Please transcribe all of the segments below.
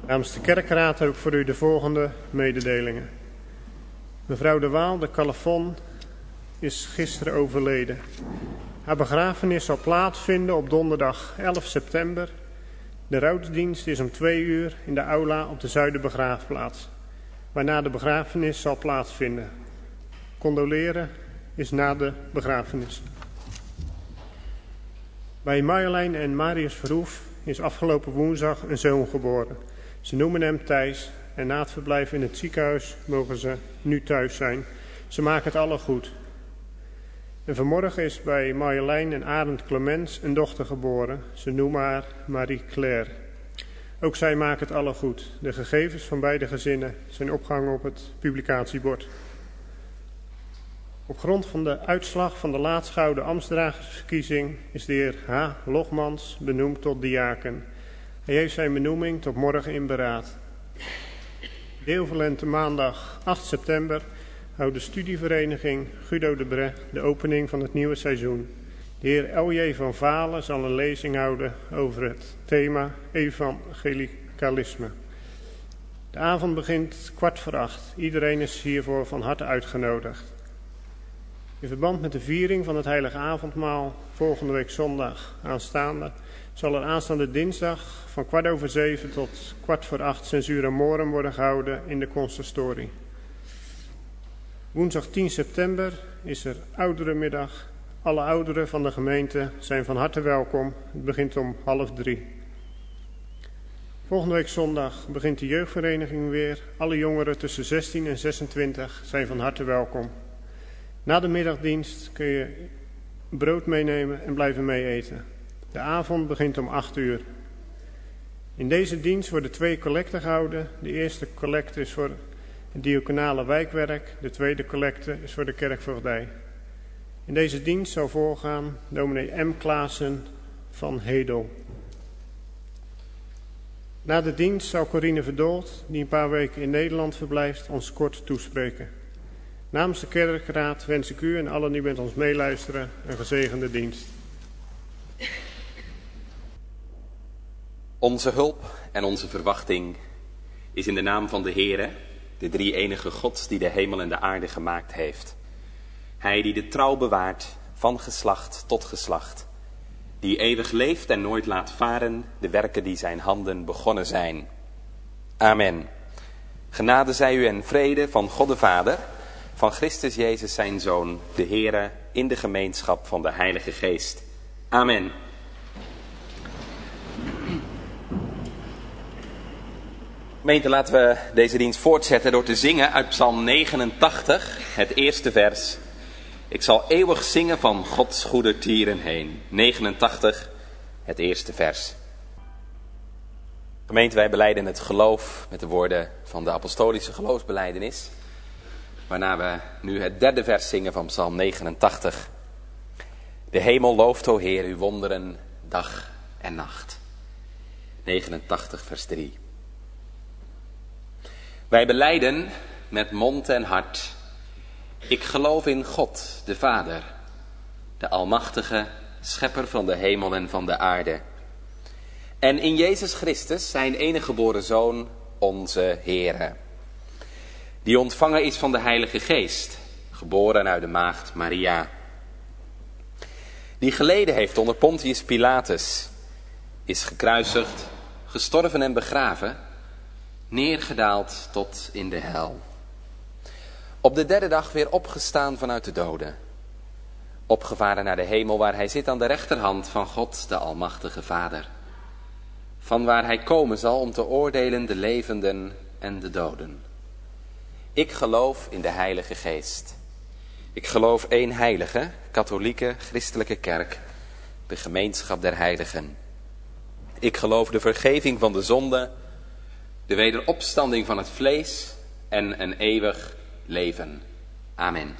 Namens de kerkraad heb ik voor u de volgende mededelingen. Mevrouw de Waal, de Calafon, is gisteren overleden. Haar begrafenis zal plaatsvinden op donderdag 11 september. De rouwdienst is om 2 uur in de aula op de Zuiderbegraafplaats, waarna de begrafenis zal plaatsvinden. Condoleren is na de begrafenis. Bij Marjolein en Marius Verhoef is afgelopen woensdag een zoon geboren. Ze noemen hem Thijs en na het verblijf in het ziekenhuis mogen ze nu thuis zijn. Ze maken het alle goed. En vanmorgen is bij Marjolein en Arend Clemens een dochter geboren. Ze noemen haar Marie-Claire. Ook zij maken het alle goed. De gegevens van beide gezinnen zijn opgehangen op het publicatiebord. Op grond van de uitslag van de laatst gehouden ambtsdragersverkiezing is de heer H. Logmans benoemd tot diaken. Hij heeft zijn benoeming tot morgen in beraad. Deelverlente maandag 8 september houdt de studievereniging Guido de Brecht de opening van het nieuwe seizoen. De heer L.J. van Valen zal een lezing houden over het thema evangelicalisme. De avond begint 7:15. Iedereen is hiervoor van harte uitgenodigd. In verband met de viering van het Heilige Avondmaal volgende week zondag aanstaande zal er aanstaande dinsdag van 7:15 tot 7:15 censuur morum worden gehouden in de consistorie. Woensdag 10 september is er ouderenmiddag. Alle ouderen van de gemeente zijn van harte welkom. Het begint om 2:30. Volgende week zondag begint de jeugdvereniging weer. Alle jongeren tussen 16 en 26 zijn van harte welkom. Na de middagdienst kun je brood meenemen en blijven mee eten. De avond begint om 8 uur. In deze dienst worden 2 collecten gehouden. De eerste collecte is voor het diaconale wijkwerk. De tweede collecte is voor de kerkvoogdij. In deze dienst zal voorgaan dominee M. Klaassen van Hedel. Na de dienst zal Corine Verdoold, die een paar weken in Nederland verblijft, ons kort toespreken. Namens de kerkraad wens ik u en allen die met ons meeluisteren een gezegende dienst. Onze hulp en onze verwachting is in de naam van de Heere, de drie-enige God die de hemel en de aarde gemaakt heeft. Hij die de trouw bewaart van geslacht tot geslacht, die eeuwig leeft en nooit laat varen de werken die zijn handen begonnen zijn. Amen. Genade zij u en vrede van God de Vader, van Christus Jezus zijn Zoon, de Heere, in de gemeenschap van de Heilige Geest. Amen. Gemeente, laten we deze dienst voortzetten door te zingen uit Psalm 89, het eerste vers. Ik zal eeuwig zingen van Gods goede tieren heen. 89, het eerste vers. Gemeente, wij belijden het geloof met de woorden van de apostolische geloofsbelijdenis. Waarna we nu het derde vers zingen van Psalm 89. De hemel looft, o Heer, uw wonderen dag en nacht. 89, vers 3. Wij belijden met mond en hart. Ik geloof in God, de Vader, de Almachtige, Schepper van de hemel en van de aarde. En in Jezus Christus, zijn enige geboren Zoon, onze Heere. Die ontvangen is van de Heilige Geest, geboren uit de maagd Maria. Die geleden heeft onder Pontius Pilatus, is gekruisigd, gestorven en begraven, neergedaald tot in de hel. Op de derde dag weer opgestaan vanuit de doden. Opgevaren naar de hemel waar hij zit aan de rechterhand van God, de Almachtige Vader. Van waar hij komen zal om te oordelen de levenden en de doden. Ik geloof in de Heilige Geest. Ik geloof één heilige, katholieke, christelijke kerk, de gemeenschap der heiligen. Ik geloof de vergeving van de zonde, de wederopstanding van het vlees en een eeuwig leven. Amen.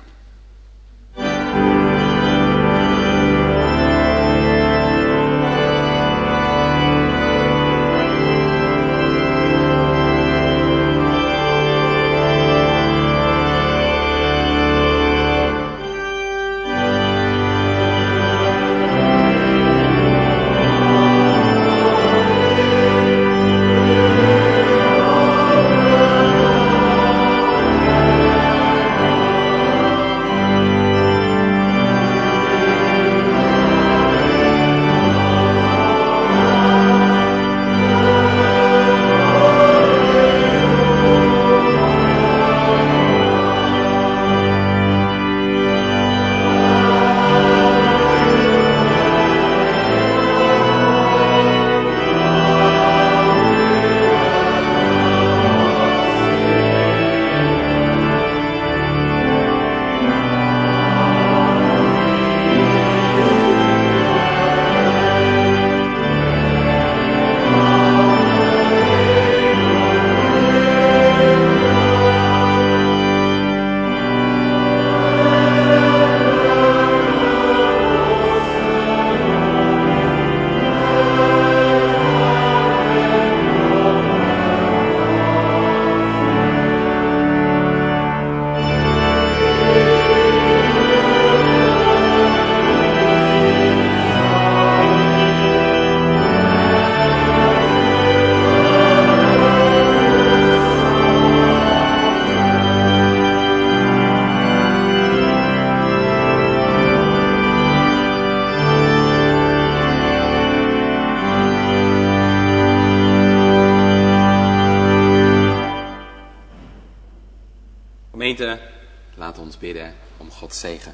Gemeente, laat ons bidden om Gods zegen.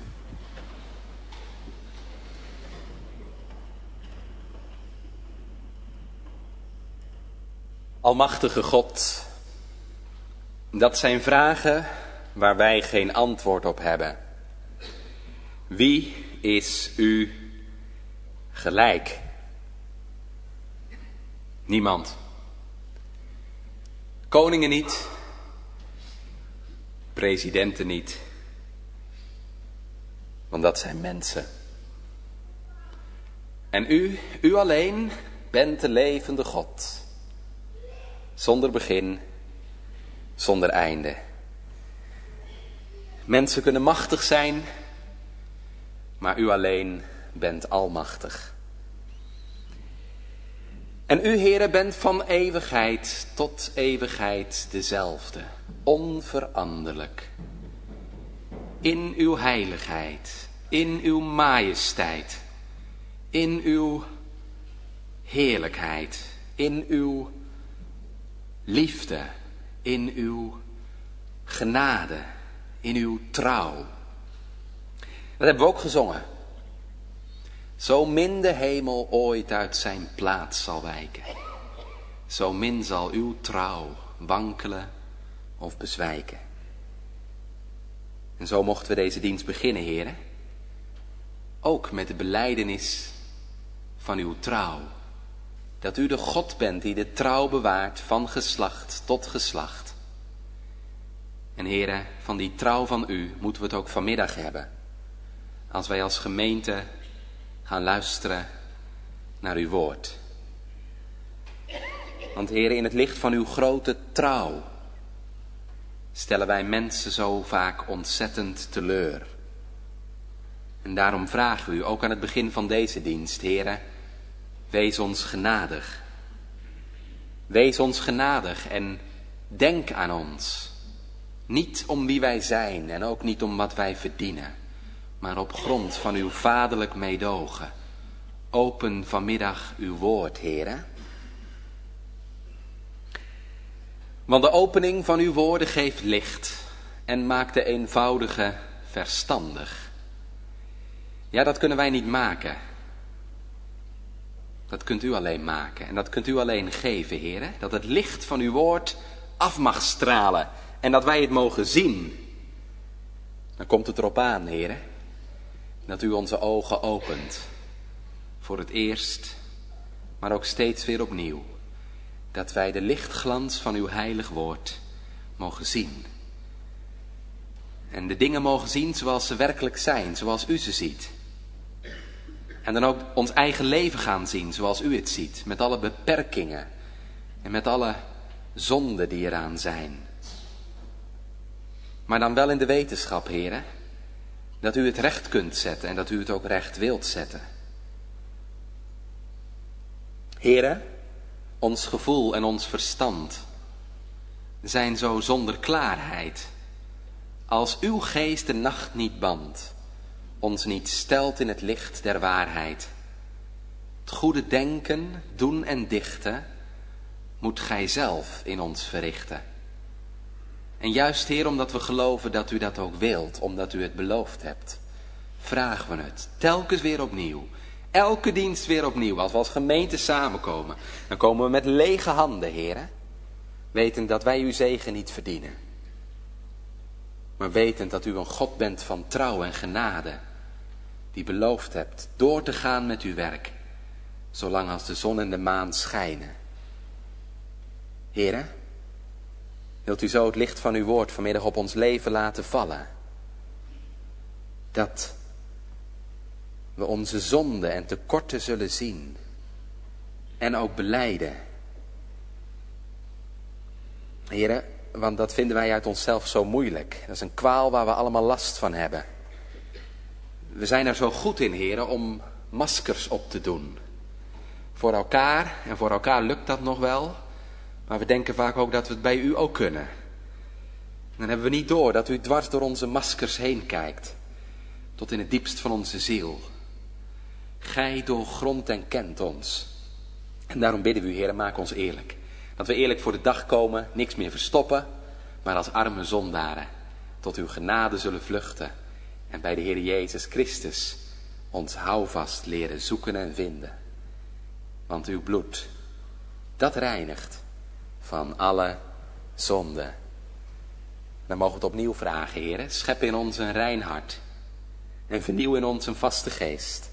Almachtige God, dat zijn vragen waar wij geen antwoord op hebben. Wie is u gelijk? Niemand. Koningen niet, presidenten niet, want dat zijn mensen. En u alleen bent de levende God. Zonder begin, zonder einde. Mensen kunnen machtig zijn, maar u alleen bent almachtig. En u, Heere, bent van eeuwigheid tot eeuwigheid dezelfde, onveranderlijk. In uw heiligheid, in uw majesteit, in uw heerlijkheid, in uw liefde, in uw genade, in uw trouw. Dat hebben we ook gezongen. Zo min de hemel ooit uit zijn plaats zal wijken, zo min zal uw trouw wankelen of bezwijken. En zo mochten we deze dienst beginnen, Heere. Ook met de belijdenis van uw trouw. Dat u de God bent die de trouw bewaart van geslacht tot geslacht. En Heere, van die trouw van u moeten we het ook vanmiddag hebben. Als wij als gemeente gaan luisteren naar uw woord. Want Heere, in het licht van uw grote trouw stellen wij mensen zo vaak ontzettend teleur. En daarom vragen we u ook aan het begin van deze dienst, Heere, wees ons genadig. Wees ons genadig en denk aan ons. Niet om wie wij zijn en ook niet om wat wij verdienen, maar op grond van uw vaderlijk meedogen. Open vanmiddag uw woord, Heere. Want de opening van uw woorden geeft licht en maakt de eenvoudige verstandig. Ja, dat kunnen wij niet maken. Dat kunt u alleen maken en dat kunt u alleen geven, Heere. Dat het licht van uw woord af mag stralen en dat wij het mogen zien. Dan komt het erop aan, Heere, dat u onze ogen opent. Voor het eerst, maar ook steeds weer opnieuw. Dat wij de lichtglans van uw heilig woord mogen zien. En de dingen mogen zien zoals ze werkelijk zijn, zoals u ze ziet. En dan ook ons eigen leven gaan zien zoals u het ziet. Met alle beperkingen en met alle zonden die eraan zijn. Maar dan wel in de wetenschap, Heere, dat u het recht kunt zetten en dat u het ook recht wilt zetten. Heere, ons gevoel en ons verstand zijn zo zonder klaarheid. Als uw geest de nacht niet bandt, ons niet stelt in het licht der waarheid. Het goede denken, doen en dichten moet gij zelf in ons verrichten. En juist, Heer, omdat we geloven dat u dat ook wilt, omdat u het beloofd hebt, vragen we het telkens weer opnieuw. Elke dienst weer opnieuw. Als we als gemeente samenkomen, dan komen we met lege handen, Heer. Wetend dat wij uw zegen niet verdienen. Maar wetend dat u een God bent van trouw en genade. Die beloofd hebt door te gaan met uw werk. Zolang als de zon en de maan schijnen. Heer, wilt u zo het licht van uw woord vanmiddag op ons leven laten vallen. Dat we onze zonden en tekorten zullen zien. En ook belijden. Heer, want dat vinden wij uit onszelf zo moeilijk. Dat is een kwaal waar we allemaal last van hebben. We zijn er zo goed in, Heer, om maskers op te doen. Voor elkaar, en voor elkaar lukt dat nog wel. Maar we denken vaak ook dat we het bij u ook kunnen. Dan hebben we niet door dat u dwars door onze maskers heen kijkt. Tot in het diepst van onze ziel. Gij doorgrondt en kent ons. En daarom bidden we u, Heer, maak ons eerlijk. Dat we eerlijk voor de dag komen, niks meer verstoppen, maar als arme zondaren tot uw genade zullen vluchten en bij de Heer Jezus Christus ons houvast leren zoeken en vinden. Want uw bloed, dat reinigt van alle zonde. Dan mogen we het opnieuw vragen, Heer. Schep in ons een rein hart en vernieuw in ons een vaste geest.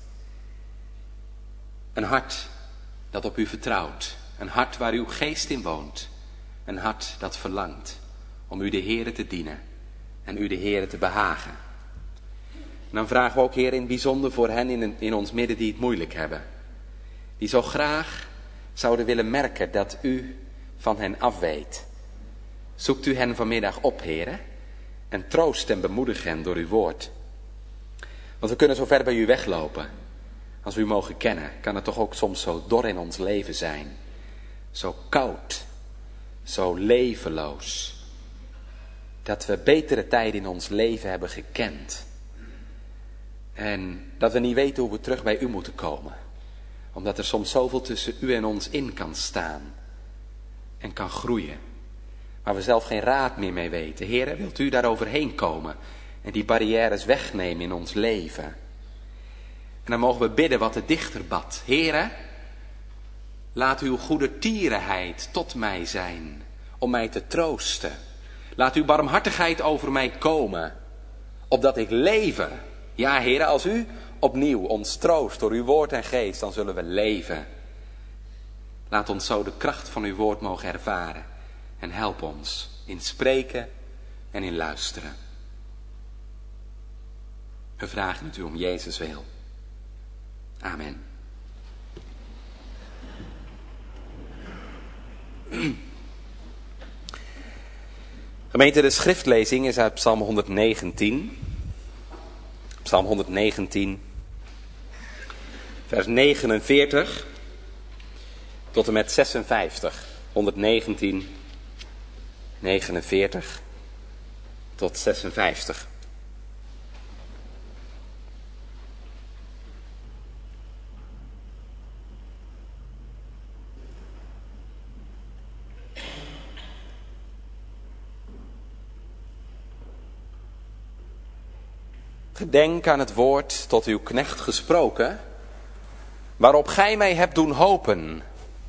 Een hart dat op u vertrouwt. Een hart waar uw geest in woont. Een hart dat verlangt om u de Heere te dienen en u de Heere te behagen. En dan vragen we ook, Heer, in het bijzonder voor hen in ons midden die het moeilijk hebben. Die zo graag zouden willen merken dat u van hen afweet. Zoekt u hen vanmiddag op, Heere, en troost en bemoedig hen door uw woord. Want we kunnen zo ver bij u weglopen. Als we u mogen kennen, kan het toch ook soms zo dor in ons leven zijn. Zo koud, zo levenloos. Dat we betere tijden in ons leven hebben gekend. En dat we niet weten hoe we terug bij u moeten komen. Omdat er soms zoveel tussen u en ons in kan staan. En kan groeien. Waar we zelf geen raad meer mee weten. Heere, wilt u daar overheen komen. En die barrières wegnemen in ons leven. En dan mogen we bidden wat de dichter bad. Heere, laat uw goedertierenheid tot mij zijn. Om mij te troosten. Laat uw barmhartigheid over mij komen. Opdat ik leven. Ja, Heere, als u opnieuw ons troost door uw woord en geest, dan zullen we leven. Laat ons zo de kracht van uw woord mogen ervaren. En help ons in spreken en in luisteren. We vragen het u om Jezus wil. Amen. Gemeente, de schriftlezing is uit Psalm 119. Psalm 119, vers 49 tot en met 56. 119, 49 tot 56. Gedenk aan het woord tot uw knecht gesproken, waarop gij mij hebt doen hopen.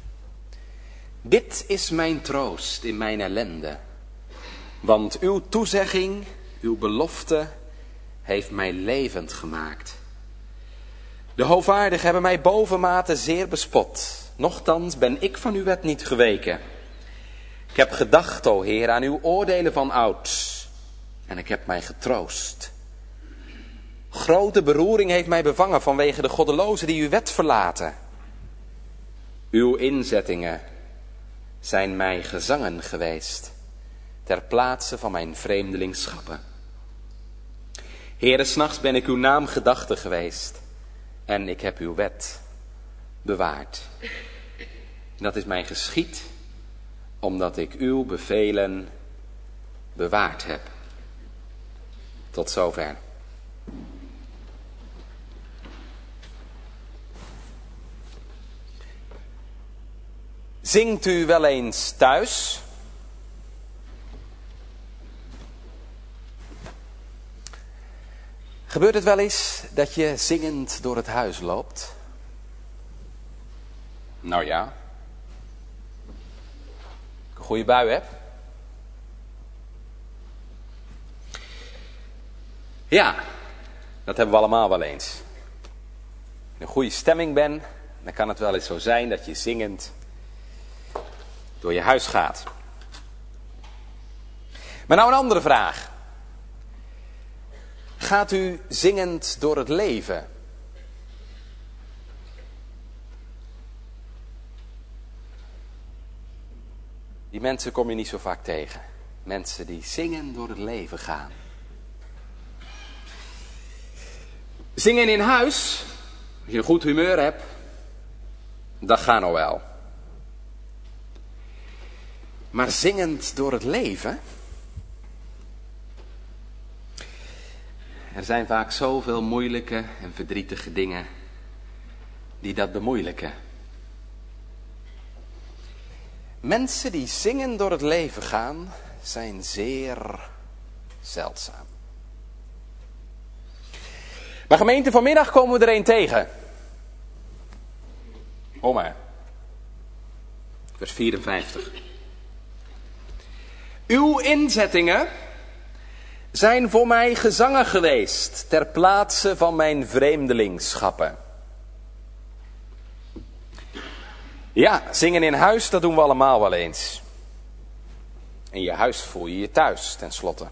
Dit is mijn troost in mijn ellende, want uw toezegging, uw belofte, heeft mij levend gemaakt. De hoogvaardigen hebben mij bovenmate zeer bespot, nochtans ben ik van uw wet niet geweken. Ik heb gedacht, o Heer, aan uw oordelen van ouds, en ik heb mij getroost. Grote beroering heeft mij bevangen vanwege de goddelozen die uw wet verlaten. Uw inzettingen zijn mij gezangen geweest, ter plaatse van mijn vreemdelingschappen. Heere, 's nachts ben ik uw naam gedachtig geweest, en ik heb uw wet bewaard. Dat is mij geschied, omdat ik uw bevelen bewaard heb. Tot zover. Zingt u wel eens thuis? Gebeurt het wel eens dat je zingend door het huis loopt? Nou ja. Als ik een goede bui heb. Ja, dat hebben we allemaal wel eens. Als je in een goede stemming bent, dan kan het wel eens zo zijn dat je zingend door je huis gaat. Maar nou een andere vraag. Gaat u zingend door het leven? Die mensen kom je niet zo vaak tegen. Mensen die zingen door het leven gaan. Zingen in huis, als je een goed humeur hebt, dat gaat nou wel. Maar zingend door het leven? Er zijn vaak zoveel moeilijke en verdrietige dingen die dat bemoeilijken. Mensen die zingen door het leven gaan, zijn zeer zeldzaam. Maar gemeente, vanmiddag komen we er een tegen. Hoor maar. Vers 54. Uw inzettingen zijn voor mij gezangen geweest ter plaatse van mijn vreemdelingschappen. Ja, zingen in huis, dat doen we allemaal wel eens. In je huis voel je je thuis, tenslotte.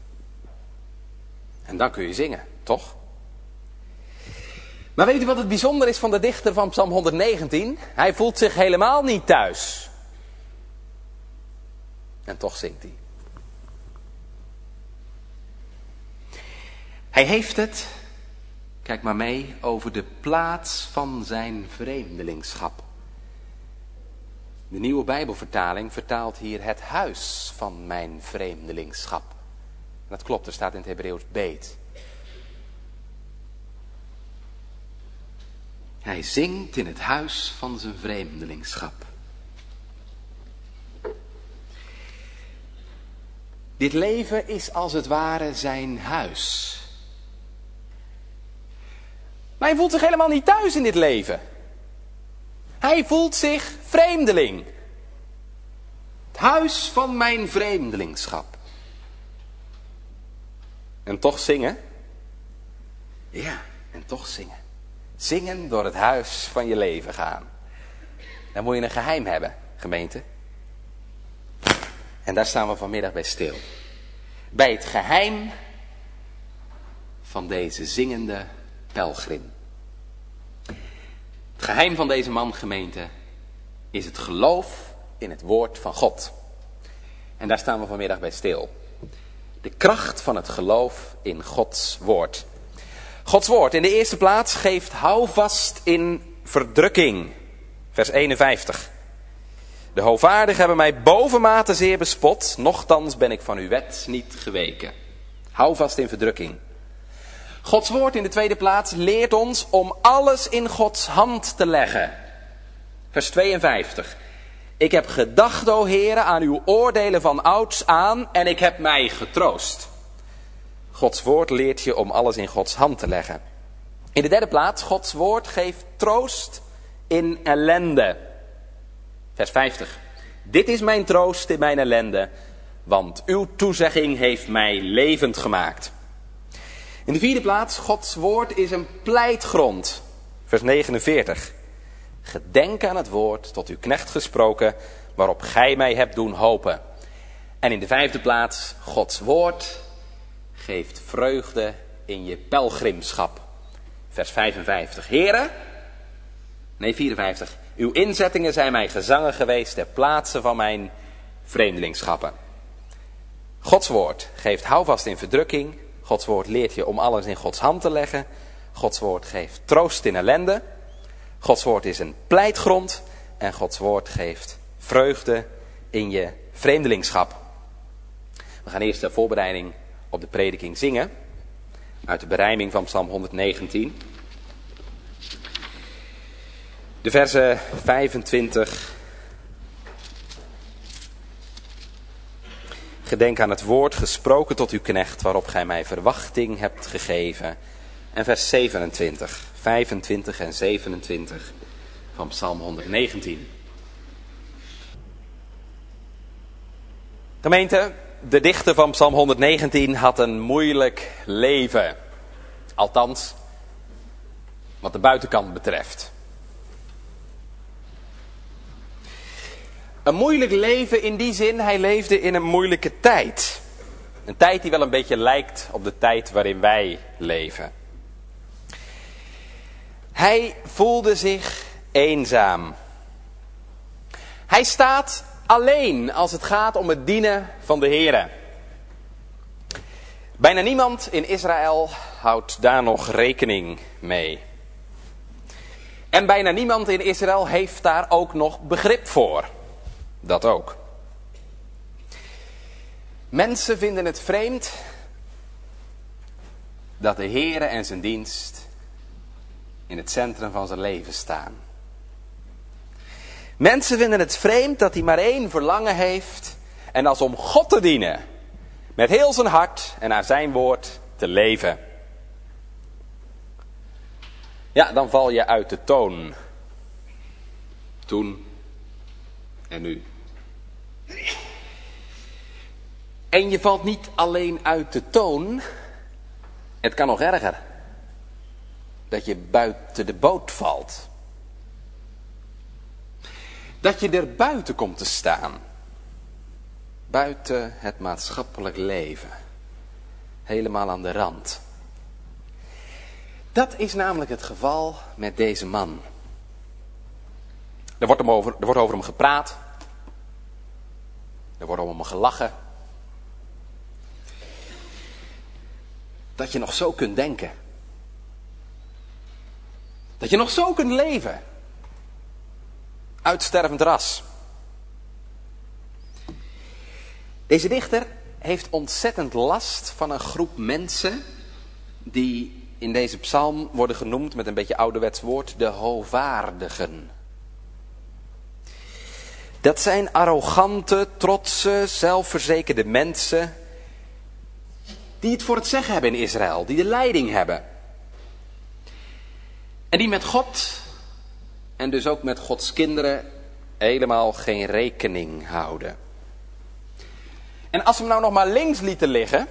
En dan kun je zingen, toch? Maar weet u wat het bijzonder is van de dichter van Psalm 119? Hij voelt zich helemaal niet thuis. En toch zingt hij. Hij heeft het, kijk maar mee, over de plaats van zijn vreemdelingschap. De Nieuwe Bijbelvertaling vertaalt hier het huis van mijn vreemdelingschap. Dat klopt, er staat in het Hebreeuws beet. Hij zingt in het huis van zijn vreemdelingschap. Dit leven is als het ware zijn huis. Maar hij voelt zich helemaal niet thuis in dit leven. Hij voelt zich vreemdeling. Het huis van mijn vreemdelingschap. En toch zingen? Ja, en toch zingen. Zingen door het huis van je leven gaan. Dan moet je een geheim hebben, gemeente. En daar staan we vanmiddag bij stil. Bij het geheim van deze zingende pelgrim. Het geheim van deze man, gemeente, is het geloof in het woord van God. En daar staan we vanmiddag bij stil. De kracht van het geloof in Gods woord. Gods woord in de eerste plaats geeft houvast in verdrukking. Vers 51. De hoogvaardigen hebben mij bovenmate zeer bespot, nochtans ben ik van uw wet niet geweken. Houvast in verdrukking. Gods woord in de tweede plaats leert ons om alles in Gods hand te leggen. Vers 52. Ik heb gedacht, o Heere, aan uw oordelen van ouds aan en ik heb mij getroost. Gods woord leert je om alles in Gods hand te leggen. In de derde plaats, Gods woord geeft troost in ellende. Vers 50. Dit is mijn troost in mijn ellende, want uw toezegging heeft mij levend gemaakt. In de vierde plaats, Gods woord is een pleitgrond. Vers 49. Gedenk aan het woord tot uw knecht gesproken, waarop gij mij hebt doen hopen. En in de vijfde plaats, Gods woord geeft vreugde in je pelgrimschap. Vers 55. Heere, 54. Uw inzettingen zijn mij gezangen geweest ter plaatse van mijn vreemdelingschappen. Gods woord geeft houvast in verdrukking. Gods woord leert je om alles in Gods hand te leggen. Gods woord geeft troost in ellende. Gods woord is een pleitgrond. En Gods woord geeft vreugde in je vreemdelingschap. We gaan eerst de voorbereiding op de prediking zingen. Uit de berijming van Psalm 119. De versen 25. Gedenk aan het woord gesproken tot uw knecht, waarop gij mij verwachting hebt gegeven. En vers 27, 25 en 27 van Psalm 119. Gemeente, de dichter van Psalm 119 had een moeilijk leven. Althans, wat de buitenkant betreft. Een moeilijk leven in die zin, hij leefde in een moeilijke tijd. Een tijd die wel een beetje lijkt op de tijd waarin wij leven. Hij voelde zich eenzaam. Hij staat alleen als het gaat om het dienen van de Here. Bijna niemand in Israël houdt daar nog rekening mee. En bijna niemand in Israël heeft daar ook nog begrip voor. Dat ook. Mensen vinden het vreemd dat de Here en zijn dienst in het centrum van zijn leven staan. Mensen vinden het vreemd dat hij maar één verlangen heeft en dat is om God te dienen. met heel zijn hart en naar zijn woord te leven. Ja, dan val je uit de toon. Toen en nu. En je valt niet alleen uit de toon. Het kan nog erger. Dat je buiten de boot valt. Dat je er buiten komt te staan. Buiten het maatschappelijk leven. Helemaal aan de rand. Dat is namelijk het geval met deze man. Er wordt over hem gepraat. Er wordt om hem gelachen. Dat je nog zo kunt denken. Dat je nog zo kunt leven. Uitstervend ras. Deze dichter heeft ontzettend last van een groep mensen die in deze psalm worden genoemd met een beetje ouderwets woord de hovaardigen. Dat zijn arrogante, trotse, zelfverzekerde mensen die het voor het zeggen hebben in Israël, die de leiding hebben. En die met God en dus ook met Gods kinderen helemaal geen rekening houden. En als ze hem nou nog maar links lieten liggen,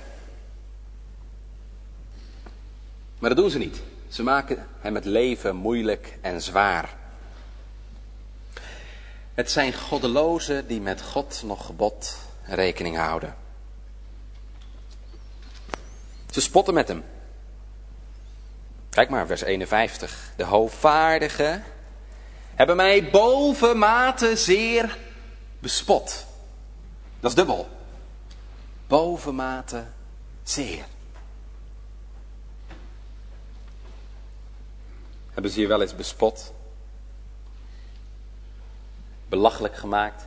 maar dat doen ze niet. Ze maken hem het leven moeilijk en zwaar. Het zijn goddelozen die met God nog gebod rekening houden. Ze spotten met hem. Kijk maar, vers 51. De hovaardigen hebben mij bovenmate zeer bespot. Dat is dubbel. Bovenmate zeer. Hebben ze hier wel eens bespot? Belachelijk gemaakt?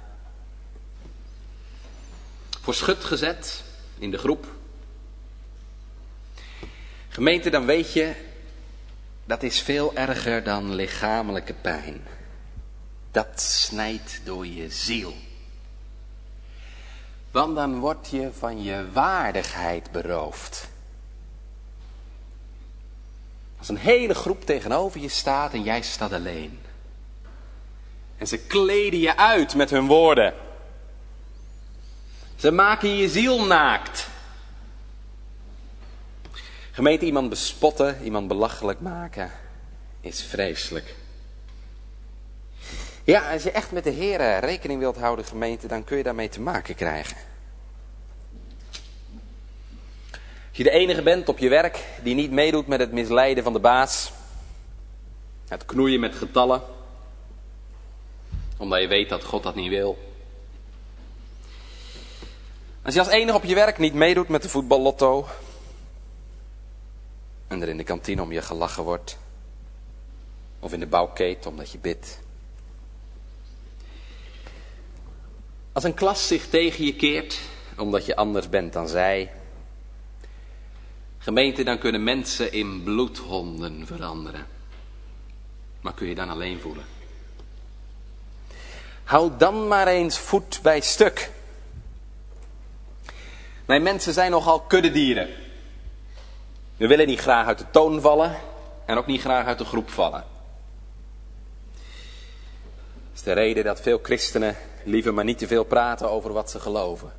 Voor schut gezet in de groep? Gemeente, dan weet je, dat is veel erger dan lichamelijke pijn. Dat snijdt door je ziel. Want dan word je van je waardigheid beroofd. Als een hele groep tegenover je staat en jij staat alleen. En ze kleden je uit met hun woorden. Ze maken je ziel naakt. Gemeente, iemand bespotten, iemand belachelijk maken, is vreselijk. Ja, als je echt met de Heer rekening wilt houden, gemeente, dan kun je daarmee te maken krijgen. Als je de enige bent op je werk die niet meedoet met het misleiden van de baas, het knoeien met getallen, omdat je weet dat God dat niet wil. Als je als enige op je werk niet meedoet met de voetballotto en er in de kantine om je gelachen wordt, of in de bouwketen omdat je bidt. Als een klas zich tegen je keert omdat je anders bent dan zij. Gemeente, dan kunnen mensen in bloedhonden veranderen. Maar kun je dan alleen voelen. Houd dan maar eens voet bij stuk. Wij mensen zijn nogal kuddedieren. We willen niet graag uit de toon vallen en ook niet graag uit de groep vallen. Dat is de reden dat veel christenen liever maar niet te veel praten over wat ze geloven.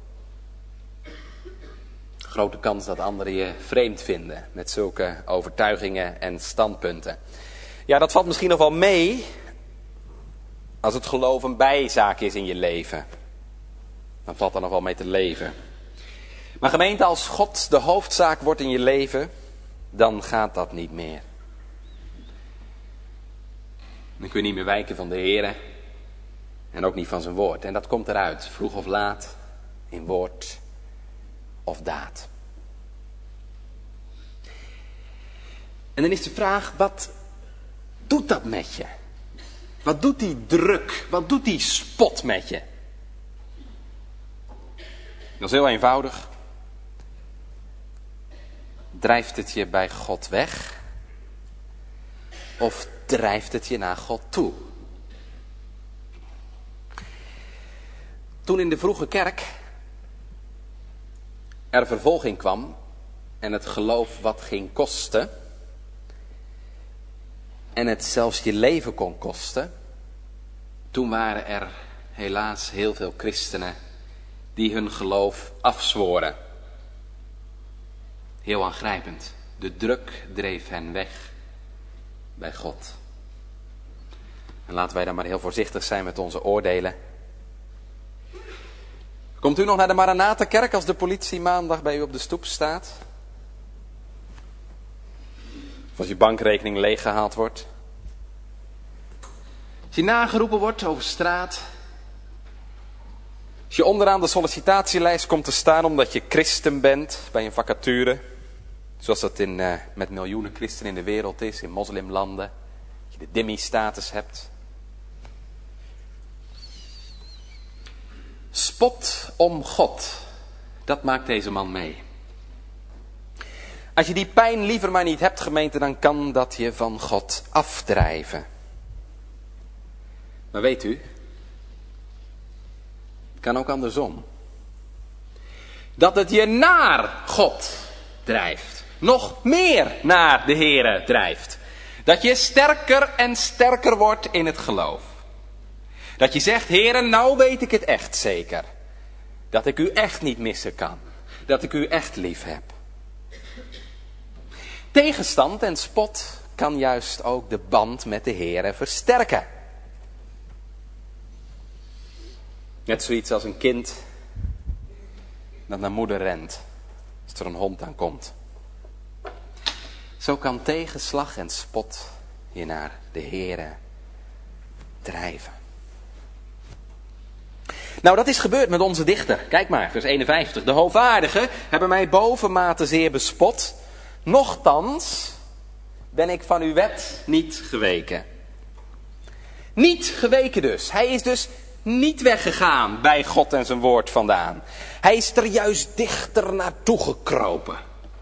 Grote kans dat anderen je vreemd vinden met zulke overtuigingen en standpunten. Ja, dat valt misschien nog wel mee als het geloof een bijzaak is in je leven. Dan valt er nog wel mee te leven. Maar gemeente, als God de hoofdzaak wordt in je leven, dan gaat dat niet meer. Dan kun je niet meer wijken van de Heer en ook niet van zijn woord. En dat komt eruit, vroeg of laat, in woord of daad. En dan is de vraag, wat doet dat met je? Wat doet die druk? Wat doet die spot met je? Dat is heel eenvoudig. Drijft het je bij God weg? Of drijft het je naar God toe? Toen in de vroege kerk er vervolging kwam en het geloof wat ging kosten en het zelfs je leven kon kosten, toen waren er helaas heel veel christenen die hun geloof afzworen. Heel aangrijpend. De druk dreef hen weg bij God. En laten wij dan maar heel voorzichtig zijn met onze oordelen. Komt u nog naar de Maranatha-kerk als de politie maandag bij u op de stoep staat? Of als je bankrekening leeggehaald wordt? Als je nageroepen wordt over straat? Als je onderaan de sollicitatielijst komt te staan omdat je christen bent bij een vacature? Zoals dat met miljoenen christenen in de wereld is, in moslimlanden. Dat je de dhimmi-status hebt. Spot om God, dat maakt deze man mee. Als je die pijn liever maar niet hebt, gemeente, dan kan dat je van God afdrijven. Maar weet u, het kan ook andersom. Dat het je naar God drijft. Nog meer naar de Here drijft. Dat je sterker en sterker wordt in het geloof. Dat je zegt, Heere, nou weet ik het echt zeker. Dat ik u echt niet missen kan. Dat ik u echt lief heb. Tegenstand en spot kan juist ook de band met de Heere versterken. Net zoiets als een kind dat naar moeder rent als er een hond aan komt. Zo kan tegenslag en spot je naar de Heere drijven. Nou, dat is gebeurd met onze dichter. Kijk maar, vers 51. De hoogwaardigen hebben mij bovenmate zeer bespot. Nochtans ben ik van uw wet niet geweken. Niet geweken dus. Hij is dus niet weggegaan bij God en zijn woord vandaan. Hij is er juist dichter naartoe gekropen.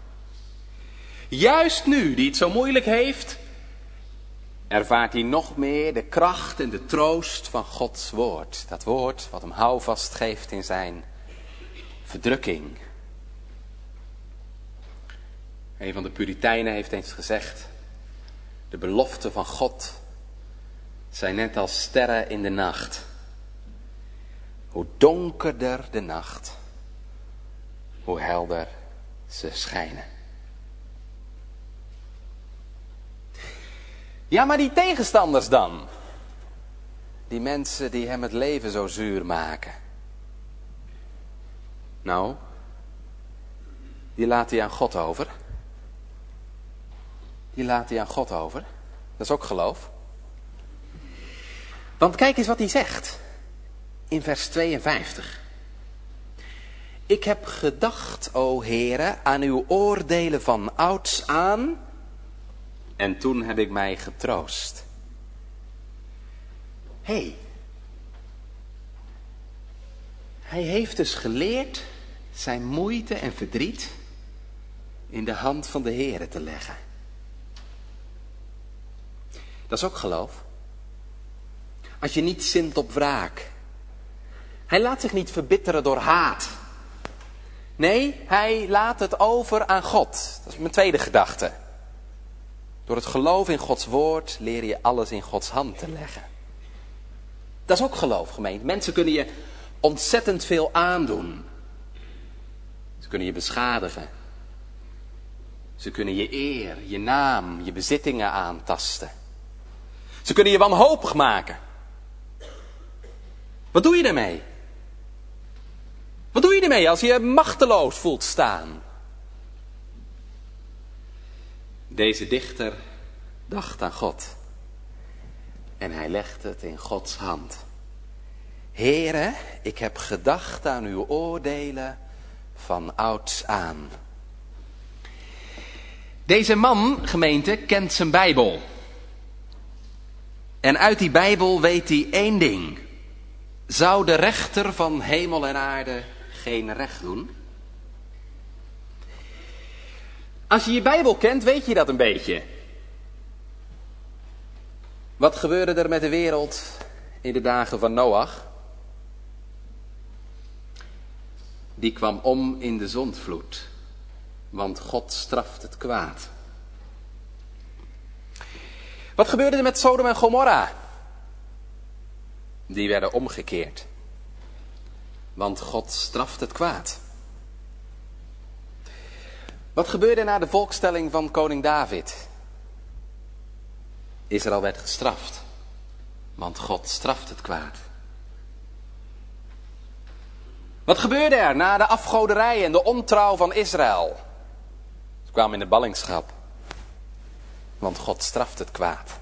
Juist nu, die het zo moeilijk heeft, ervaart hij nog meer de kracht en de troost van Gods woord. Dat woord wat hem houvast geeft in zijn verdrukking. Een van de Puritijnen heeft eens gezegd: de beloften van God zijn net als sterren in de nacht. Hoe donkerder de nacht, hoe helder ze schijnen. Ja, maar die tegenstanders dan? Die mensen die hem het leven zo zuur maken. Nou, die laat hij aan God over. Die laat hij aan God over. Dat is ook geloof. Want kijk eens wat hij zegt. In vers 52. Ik heb gedacht, o Heere, aan uw oordelen van ouds aan. En toen heb ik mij getroost. Hij heeft dus geleerd zijn moeite en verdriet in de hand van de Heere te leggen. Dat is ook geloof. Als je niet zint op wraak. Hij laat zich niet verbitteren door haat. Nee, hij laat het over aan God. Dat is mijn tweede gedachte. Door het geloof in Gods woord leer je alles in Gods hand te leggen. Dat is ook geloof, gemeente. Mensen kunnen je ontzettend veel aandoen. Ze kunnen je beschadigen. Ze kunnen je eer, je naam, je bezittingen aantasten. Ze kunnen je wanhopig maken. Wat doe je daarmee? Wat doe je ermee als je je machteloos voelt staan? Deze dichter dacht aan God. En hij legt het in Gods hand. Heere, ik heb gedacht aan uw oordelen van ouds aan. Deze man, gemeente, kent zijn Bijbel. En uit die Bijbel weet hij één ding. Zou de rechter van hemel en aarde geen recht doen? Als je je Bijbel kent, weet je dat een beetje. Wat gebeurde er met de wereld in de dagen van Noach? die kwam om in de zondvloed, want God straft het kwaad. Wat gebeurde er met Sodom en Gomorra? Die werden omgekeerd, want God straft het kwaad. Wat gebeurde na de volkstelling van koning David? Israël werd gestraft, want God straft het kwaad. Wat gebeurde er na de afgoderij en de ontrouw van Israël? Ze kwamen in de ballingschap, want God straft het kwaad.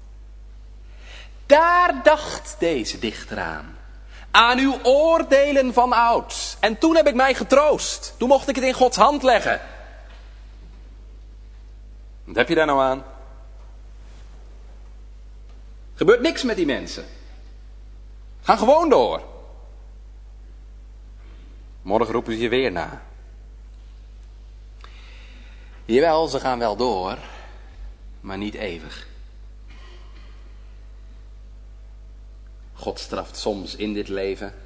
Daar dacht deze dichter aan uw oordelen van ouds. En toen heb ik mij getroost, toen mocht ik het in Gods hand leggen. Wat heb je daar nou aan? Gebeurt niks met die mensen. Gaan gewoon door. Morgen roepen ze je weer na. Jawel, ze gaan wel door, maar niet eeuwig. God straft soms in dit leven,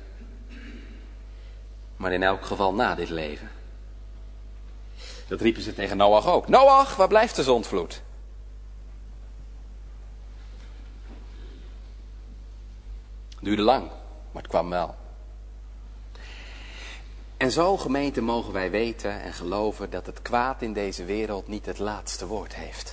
maar in elk geval na dit leven. Dat riepen ze tegen Noach ook. Noach, waar blijft de zondvloed? Duurde lang, maar het kwam wel. En zo, gemeente, mogen wij weten en geloven dat het kwaad in deze wereld niet het laatste woord heeft.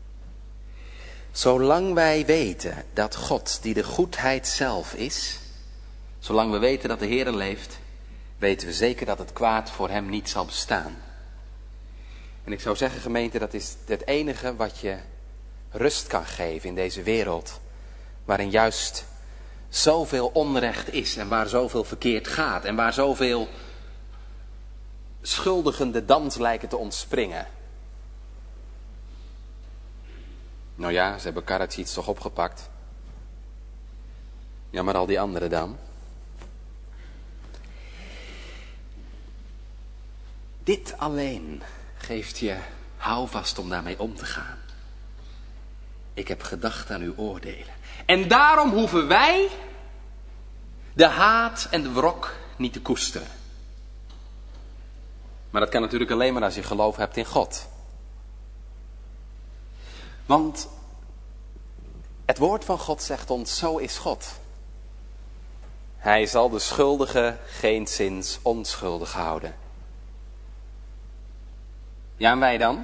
Zolang wij weten dat God, die de goedheid zelf is, zolang we weten dat de Heere leeft, weten we zeker dat het kwaad voor hem niet zal bestaan. En ik zou zeggen, gemeente, dat is het enige wat je rust kan geven in deze wereld, waarin juist zoveel onrecht is en waar zoveel verkeerd gaat en waar zoveel schuldigen de dans lijken te ontspringen. Nou ja, ze hebben Karadzic toch opgepakt. Ja, maar al die anderen dan? Dit alleen geeft je houvast om daarmee om te gaan. Ik heb gedacht aan uw oordelen. En daarom hoeven wij de haat en de wrok niet te koesteren. Maar dat kan natuurlijk alleen maar als je geloof hebt in God. Want het woord van God zegt ons, zo is God. Hij zal de schuldige geenszins onschuldig houden. Ja, en wij dan?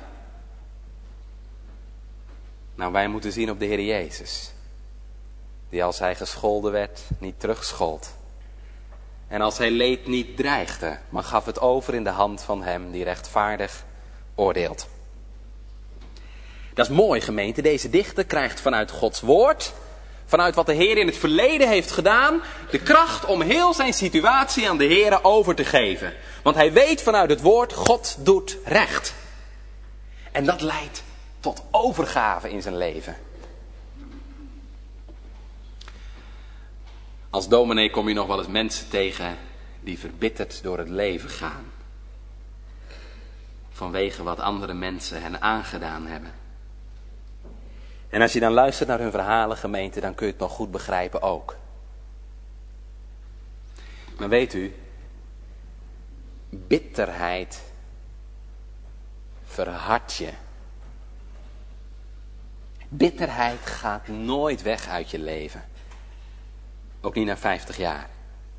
Nou, wij moeten zien op de Heer Jezus. Die als hij gescholden werd, niet terugschold. En als hij leed, niet dreigde, maar gaf het over in de hand van hem die rechtvaardig oordeelt. Dat is mooi, gemeente. Deze dichter krijgt vanuit Gods woord, vanuit wat de Heer in het verleden heeft gedaan, de kracht om heel zijn situatie aan de Heer over te geven. Want hij weet vanuit het woord, God doet recht. En dat leidt tot overgave in zijn leven. Als dominee kom je nog wel eens mensen tegen die verbitterd door het leven gaan. Vanwege wat andere mensen hen aangedaan hebben. En als je dan luistert naar hun verhalen, gemeente, dan kun je het nog goed begrijpen ook. Maar weet u, bitterheid verhardt je. Bitterheid gaat nooit weg uit je leven. Ook niet na 50 jaar.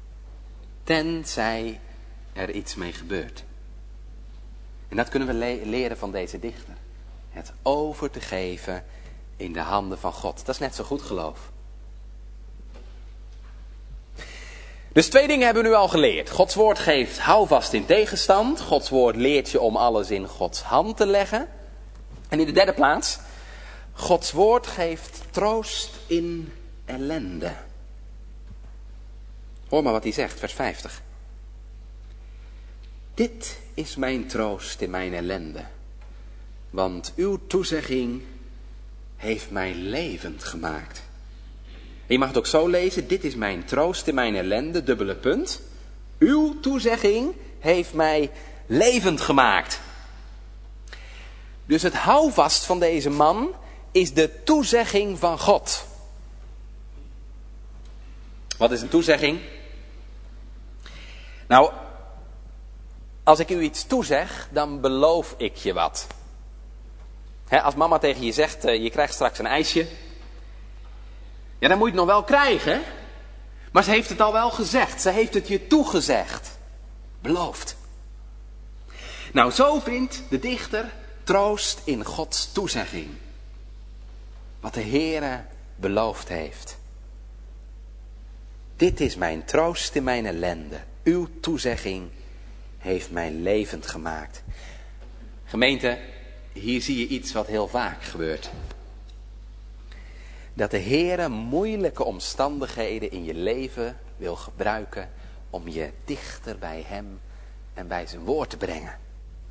Tenzij er iets mee gebeurt. En dat kunnen we leren van deze dichter. Het over te geven in de handen van God. Dat is net zo goed geloof. Dus 2 dingen hebben we nu al geleerd. Gods woord geeft houvast in tegenstand. Gods woord leert je om alles in Gods hand te leggen. En in de 3e plaats, Gods woord geeft troost in ellende. Hoor maar wat hij zegt, vers 50. Dit is mijn troost in mijn ellende. Want uw toezegging heeft mij levend gemaakt. En je mag het ook zo lezen. Dit is mijn troost in mijn ellende, dubbele punt. Uw toezegging heeft mij levend gemaakt. Dus het houvast van deze man is de toezegging van God. Wat is een toezegging? Nou, Als ik u iets toezeg, dan beloof ik je wat. Als mama tegen je zegt, je krijgt straks een ijsje. Ja, dan moet je het nog wel krijgen. Maar ze heeft het al wel gezegd. Ze heeft het je toegezegd. Beloofd. Nou, zo vindt de dichter troost in Gods toezegging. Wat de Heere beloofd heeft. Dit is mijn troost in mijn ellende. Uw toezegging heeft mij levend gemaakt. Gemeente, hier zie je iets wat heel vaak gebeurt. Dat de Heere moeilijke omstandigheden in je leven wil gebruiken om je dichter bij Hem en bij zijn woord te brengen.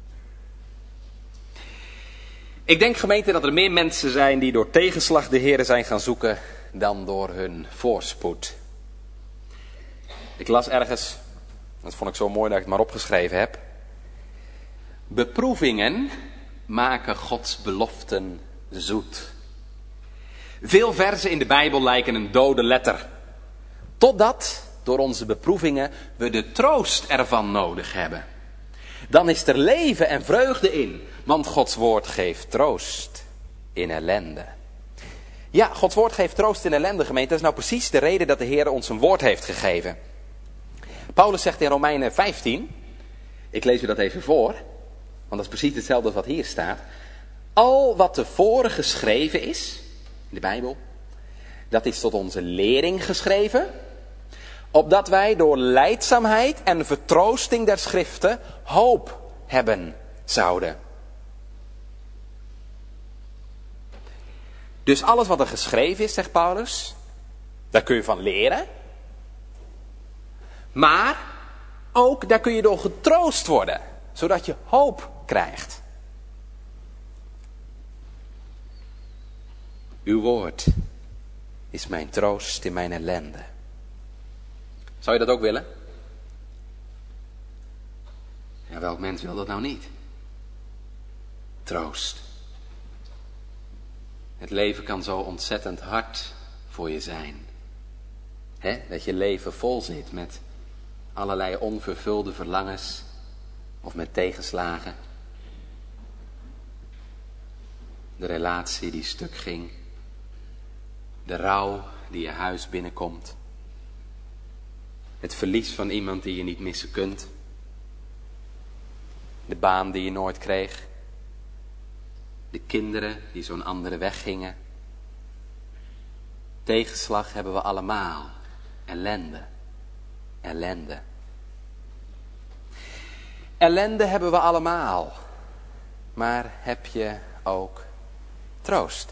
Ik denk, gemeente, dat er meer mensen zijn die door tegenslag de Heere zijn gaan zoeken dan door hun voorspoed. Ik las ergens, dat vond ik zo mooi dat ik het maar opgeschreven heb. Beproevingen maken Gods beloften zoet. Veel verzen in de Bijbel lijken een dode letter. Totdat, door onze beproevingen, we de troost ervan nodig hebben. Dan is er leven en vreugde in, want Gods woord geeft troost in ellende. Ja, Gods woord geeft troost in ellende, gemeente. Dat is nou precies de reden dat de Heer ons een woord heeft gegeven. Paulus zegt in Romeinen 15, ik lees u dat even voor, want dat is precies hetzelfde als wat hier staat. Al wat tevoren geschreven is, in de Bijbel, dat is tot onze lering geschreven, opdat wij door lijdzaamheid en vertroosting der schriften hoop hebben zouden. Dus alles wat er geschreven is, zegt Paulus, daar kun je van leren. Maar ook daar kun je door getroost worden, zodat je hoop krijgt. Uw woord is mijn troost in mijn ellende. Zou je dat ook willen? Ja, welk mens wil dat nou niet? Troost. Het leven kan zo ontzettend hard voor je zijn. Dat je leven vol zit met allerlei onvervulde verlangens of met tegenslagen. De relatie die stuk ging. De rouw die je huis binnenkomt. Het verlies van iemand die je niet missen kunt. De baan die je nooit kreeg. De kinderen die zo'n andere weg gingen. Tegenslag hebben we allemaal. Ellende. Ellende. Ellende hebben we allemaal. Maar heb je ook troost?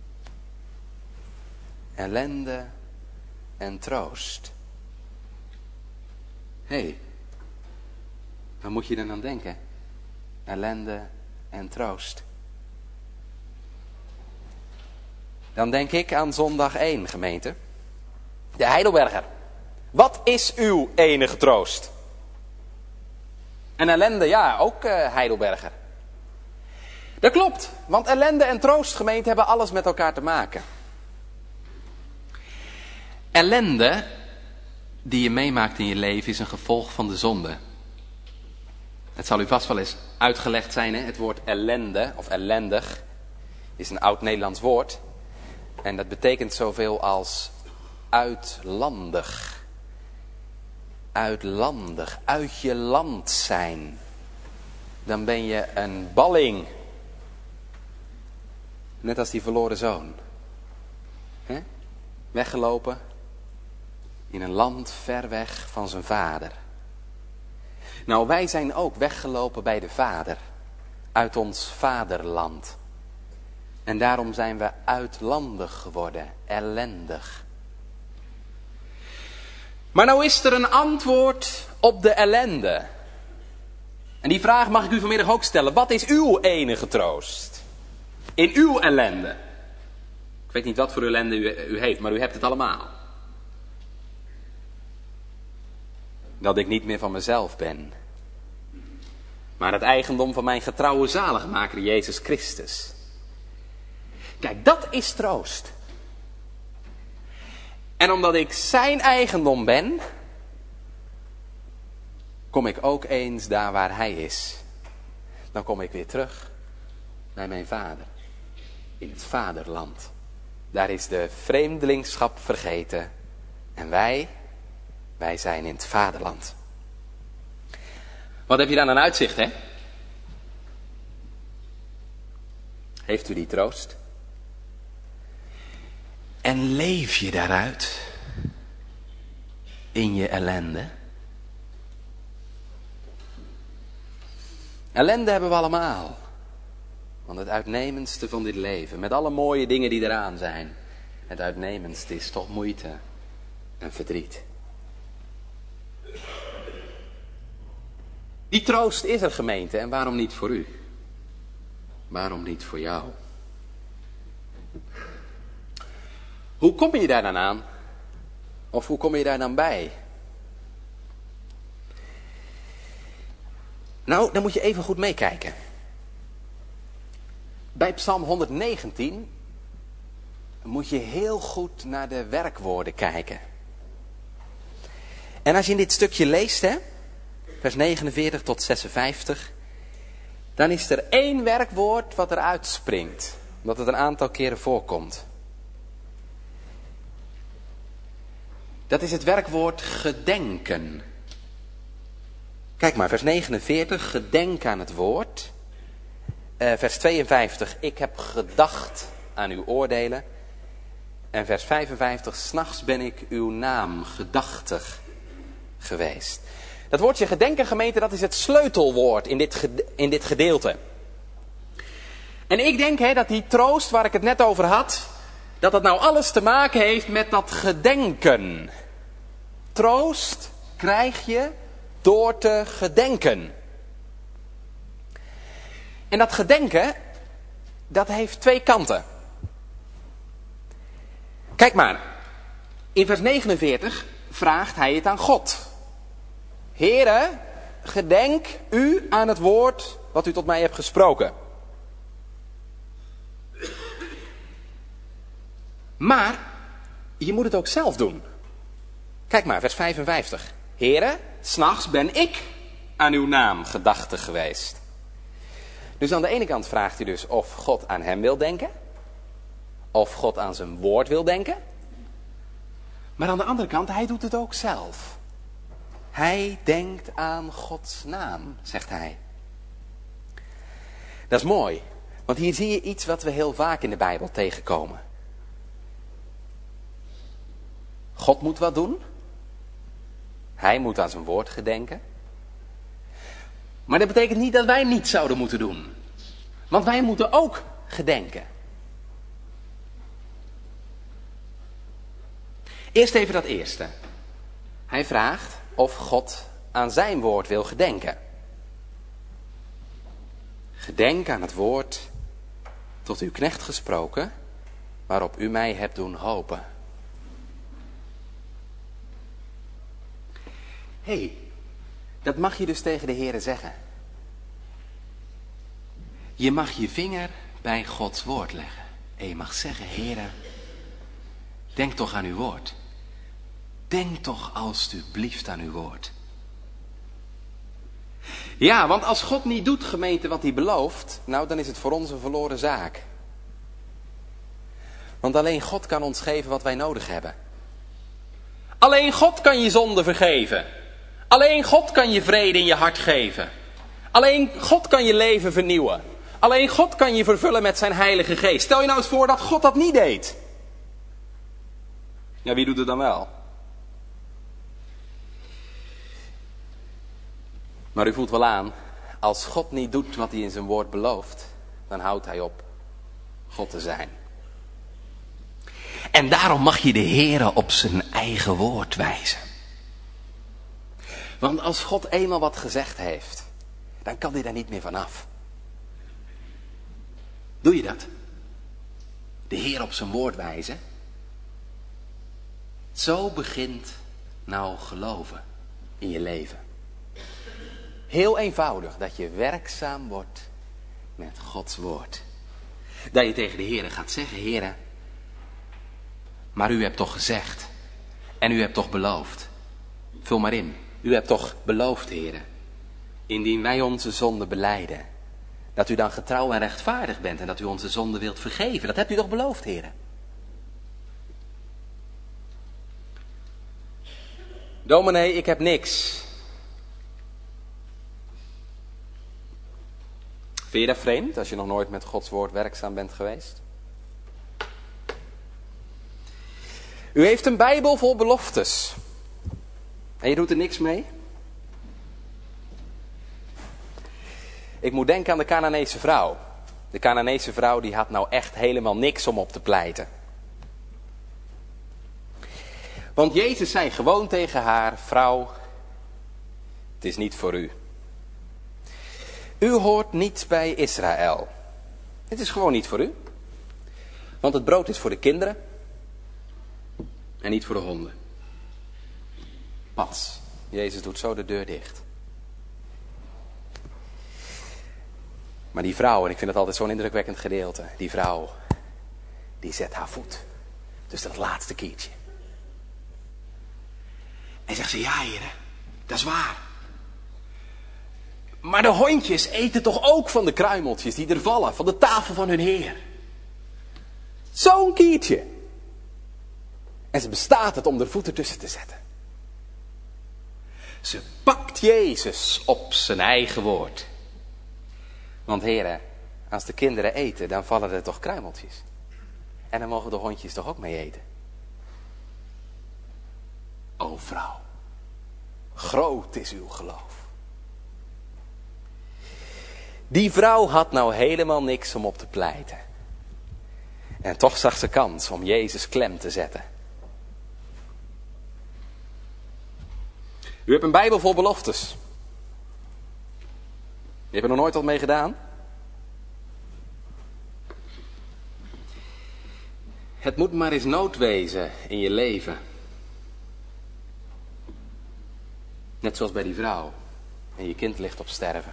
Ellende en troost. Hé, waar moet je dan aan denken? Ellende en troost. Dan denk ik aan zondag 1, gemeente. De Heidelberger. Wat is uw enige troost? En ellende, ja, ook Heidelberger. Dat klopt, want ellende en troost, gemeente, hebben alles met elkaar te maken. Ellende die je meemaakt in je leven is een gevolg van de zonde. Het zal u vast wel eens uitgelegd zijn, hè? Het woord ellende of ellendig is een oud-Nederlands woord. En dat betekent zoveel als uitlandig. Uitlandig, uit je land zijn. Dan ben je een balling. Net als die verloren zoon. Weggelopen in een land ver weg van zijn vader. Nou, wij zijn ook weggelopen bij de Vader. Uit ons vaderland. En daarom zijn we uitlandig geworden. Ellendig. Maar nou is er een antwoord op de ellende. En die vraag mag ik u vanmiddag ook stellen. Wat is uw enige troost? In uw ellende. Ik weet niet wat voor ellende u heeft, maar u hebt het allemaal. Dat ik niet meer van mezelf ben. Maar het eigendom van mijn getrouwe zaligmaker, Jezus Christus. Kijk, dat is troost. En omdat ik zijn eigendom ben, kom ik ook eens daar waar hij is. Dan kom ik weer terug bij mijn vader. In het vaderland. Daar is de vreemdelingschap vergeten. En wij zijn in het vaderland. Wat heb je dan aan uitzicht, hè? Heeft u die troost? En leef je daaruit? In je ellende? Ellende hebben we allemaal. Want het uitnemendste van dit leven, met alle mooie dingen die eraan zijn, het uitnemendste is toch moeite en verdriet. Die troost is er, gemeente, en waarom niet voor u? Waarom niet voor jou? Hoe kom je daar dan aan? Of hoe kom je daar dan bij? Nou, dan moet je even goed meekijken. Bij Psalm 119 moet je heel goed naar de werkwoorden kijken. En als je in dit stukje leest, hè, vers 49 tot 56, dan is er 1 werkwoord wat eruit springt, omdat het een aantal keren voorkomt. Dat is het werkwoord gedenken. Kijk maar, vers 49, gedenk aan het woord. Vers 52, ik heb gedacht aan uw oordelen. En vers 55, 's nachts ben ik uw naam gedachtig geweest. Dat woordje gedenken, gemeente, dat is het sleutelwoord in dit gedeelte. En ik denk dat die troost waar ik het net over had, dat het nou alles te maken heeft met dat gedenken. Troost krijg je door te gedenken. En dat gedenken, dat heeft 2 kanten. Kijk maar, in vers 49 vraagt hij het aan God. Heere, gedenk u aan het woord wat u tot mij hebt gesproken. Maar je moet het ook zelf doen. Kijk maar, vers 55. Heere, 's nachts ben ik aan uw naam gedachtig geweest. Dus aan de ene kant vraagt hij dus of God aan hem wil denken. Of God aan zijn woord wil denken. Maar aan de andere kant, hij doet het ook zelf. Hij denkt aan Gods naam, zegt hij. Dat is mooi, want hier zie je iets wat we heel vaak in de Bijbel tegenkomen. God moet wat doen. Hij moet aan zijn woord gedenken. Maar dat betekent niet dat wij niets zouden moeten doen. Want wij moeten ook gedenken. Eerst even dat eerste. Hij vraagt of God aan zijn woord wil gedenken. Gedenk aan het woord tot uw knecht gesproken, waarop u mij hebt doen hopen. Hé, dat mag je dus tegen de Heere zeggen. Je mag je vinger bij Gods woord leggen. En je mag zeggen, Heere, denk toch aan uw woord. Denk toch alstublieft aan uw woord. Ja, want als God niet doet, gemeente, wat hij belooft, nou, dan is het voor ons een verloren zaak. Want alleen God kan ons geven wat wij nodig hebben. Alleen God kan je zonde vergeven. Alleen God kan je vrede in je hart geven. Alleen God kan je leven vernieuwen. Alleen God kan je vervullen met zijn Heilige Geest. Stel je nou eens voor dat God dat niet deed. Ja, wie doet het dan wel? Maar u voelt wel aan, als God niet doet wat hij in zijn woord belooft, dan houdt hij op God te zijn. En daarom mag je de Heere op zijn eigen woord wijzen. Want als God eenmaal wat gezegd heeft, dan kan hij daar niet meer vanaf. Doe je dat? De Heer op zijn woord wijzen? Zo begint nou geloven in je leven. Heel eenvoudig, dat je werkzaam wordt met Gods woord. Dat je tegen de Heer gaat zeggen, Heer, maar u hebt toch gezegd en u hebt toch beloofd. Vul maar in. U hebt toch beloofd, Heere, indien wij onze zonden belijden, dat u dan getrouw en rechtvaardig bent en dat u onze zonden wilt vergeven. Dat hebt u toch beloofd, Heere? Dominee, ik heb niks. Vind je dat vreemd als je nog nooit met Gods woord werkzaam bent geweest? U heeft een Bijbel vol beloftes. En je doet er niks mee? Ik moet denken aan de Canaanese vrouw. De Canaanese vrouw die had nou echt helemaal niks om op te pleiten. Want Jezus zei gewoon tegen haar: vrouw, het is niet voor u. U hoort niet bij Israël. Het is gewoon niet voor u. Want het brood is voor de kinderen en niet voor de honden. Pats. Jezus doet zo de deur dicht. Maar die vrouw, en ik vind het altijd zo'n indrukwekkend gedeelte. Die vrouw, die zet haar voet. Dus dat laatste keertje. En zegt ze: ja, heren, dat is waar. Maar de hondjes eten toch ook van de kruimeltjes die er vallen, van de tafel van hun Heer. Zo'n kiertje. En ze bestaat het om er voeten tussen te zetten. Ze pakt Jezus op zijn eigen woord. Want heren, als de kinderen eten, dan vallen er toch kruimeltjes. En dan mogen de hondjes toch ook mee eten. O vrouw, groot is uw geloof. Die vrouw had nou helemaal niks om op te pleiten. En toch zag ze kans om Jezus klem te zetten. U hebt een Bijbel vol beloftes. Je hebt er nog nooit wat mee gedaan? Het moet maar eens nood wezen in je leven. Net zoals bij die vrouw. En je kind ligt op sterven.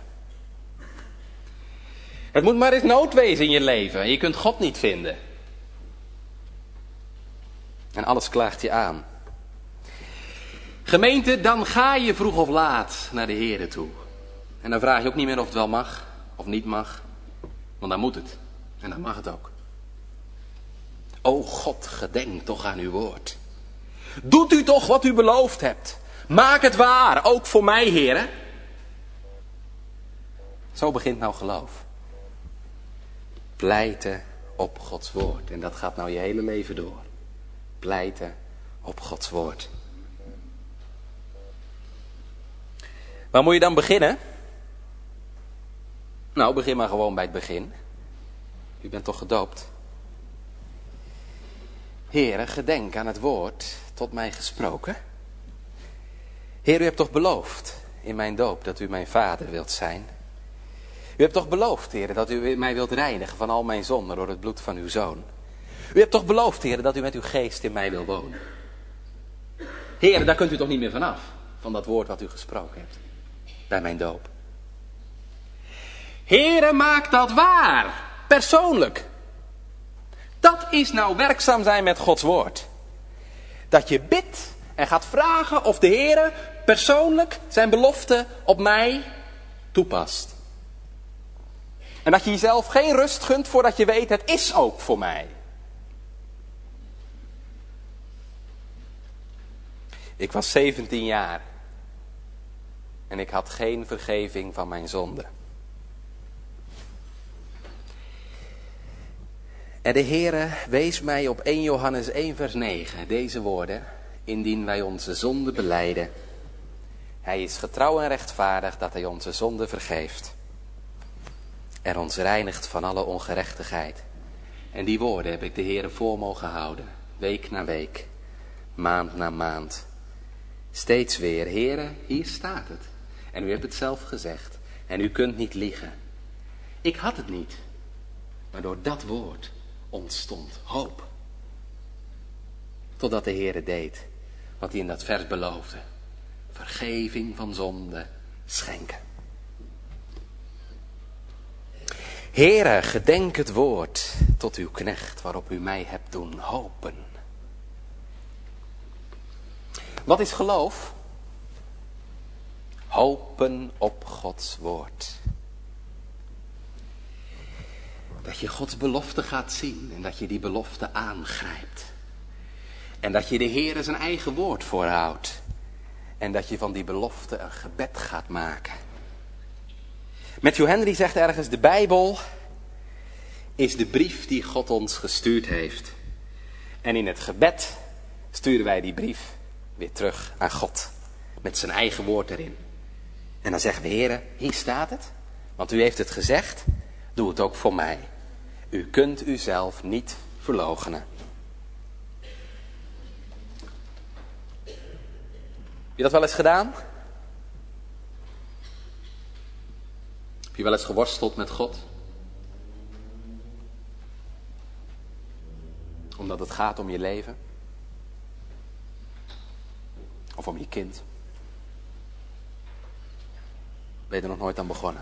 Het moet maar eens nood wezen in je leven. En je kunt God niet vinden. En alles klaagt je aan. Gemeente, dan ga je vroeg of laat naar de Here toe. En dan vraag je ook niet meer of het wel mag of niet mag. Want dan moet het. En dan mag het ook. O God, gedenk toch aan uw woord. Doet u toch wat u beloofd hebt. Maak het waar, ook voor mij, heren. Zo begint nou geloof. Pleiten op Gods woord. En dat gaat nou je hele leven door. Pleiten op Gods woord. Waar moet je dan beginnen? Nou, begin maar gewoon bij het begin. U bent toch gedoopt? Heere, gedenk aan het woord tot mij gesproken. Heer, u hebt toch beloofd in mijn doop dat u mijn vader wilt zijn. U hebt toch beloofd, Heer, dat u mij wilt reinigen van al mijn zonden door het bloed van uw Zoon. U hebt toch beloofd, Heer, dat u met uw geest in mij wil wonen. Heer, daar kunt u toch niet meer vanaf, van dat woord wat u gesproken hebt, bij mijn doop. Heere, maak dat waar, persoonlijk. Dat is nou werkzaam zijn met Gods woord. Dat je bidt en gaat vragen of de Heere persoonlijk zijn belofte op mij toepast. En dat je jezelf geen rust gunt voordat je weet, het is ook voor mij. Ik was 17 jaar. En ik had geen vergeving van mijn zonde. En de Heere wees mij op 1 Johannes 1 vers 9 deze woorden. Indien wij onze zonde belijden. Hij is getrouw en rechtvaardig dat hij onze zonde vergeeft. En ons reinigt van alle ongerechtigheid. En die woorden heb ik de Heere voor mogen houden. Week na week. Maand na maand. Steeds weer. Heere, hier staat het. En u hebt het zelf gezegd. En u kunt niet liegen. Ik had het niet. Maar door dat woord ontstond hoop. Totdat de Heere deed wat hij in dat vers beloofde. Vergeving van zonde schenken. Heere, gedenk het woord tot uw knecht waarop u mij hebt doen hopen. Wat is geloof? Hopen op Gods woord. Dat je Gods belofte gaat zien en dat je die belofte aangrijpt. En dat je de Heere zijn eigen woord voorhoudt. En dat je van die belofte een gebed gaat maken. Matthew Henry zegt ergens, de Bijbel is de brief die God ons gestuurd heeft. En in het gebed sturen wij die brief weer terug aan God. Met zijn eigen woord erin. En dan zeggen we, Heere, hier staat het. Want u heeft het gezegd, doe het ook voor mij. U kunt uzelf niet verloochenen. Heb je dat wel eens gedaan? Heb je wel eens geworsteld met God? Omdat het gaat om je leven? Of om je kind? Ben je er nog nooit aan begonnen?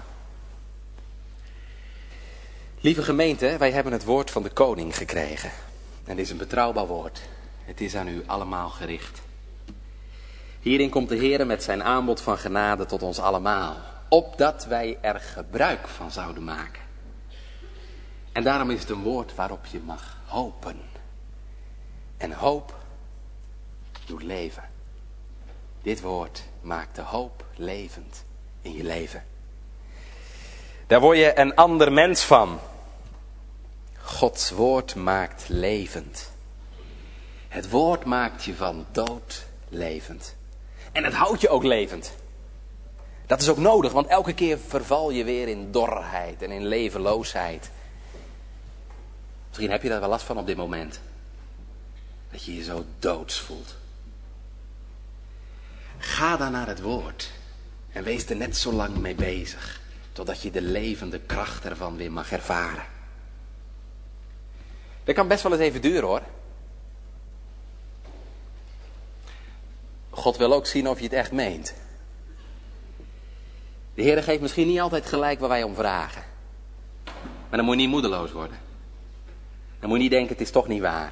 Lieve gemeente, wij hebben het woord van de koning gekregen. En dit is een betrouwbaar woord. Het is aan u allemaal gericht. Hierin komt de Heer met zijn aanbod van genade tot ons allemaal. Opdat wij er gebruik van zouden maken. En daarom is het een woord waarop je mag hopen. En hoop doet leven. Dit woord maakt de hoop levend in je leven. Daar word je een ander mens van. Gods woord maakt levend. Het woord maakt je van dood levend. En het houdt je ook levend. Dat is ook nodig, want elke keer verval je weer in dorheid en in levenloosheid. Misschien heb je daar wel last van op dit moment. Dat je je zo doods voelt. Ga dan naar het woord. En wees er net zo lang mee bezig. Totdat je de levende kracht ervan weer mag ervaren. Dat kan best wel eens even duren hoor. God wil ook zien of je het echt meent. De Heer geeft misschien niet altijd gelijk waar wij om vragen. Maar dan moet je niet moedeloos worden. Dan moet je niet denken, het is toch niet waar.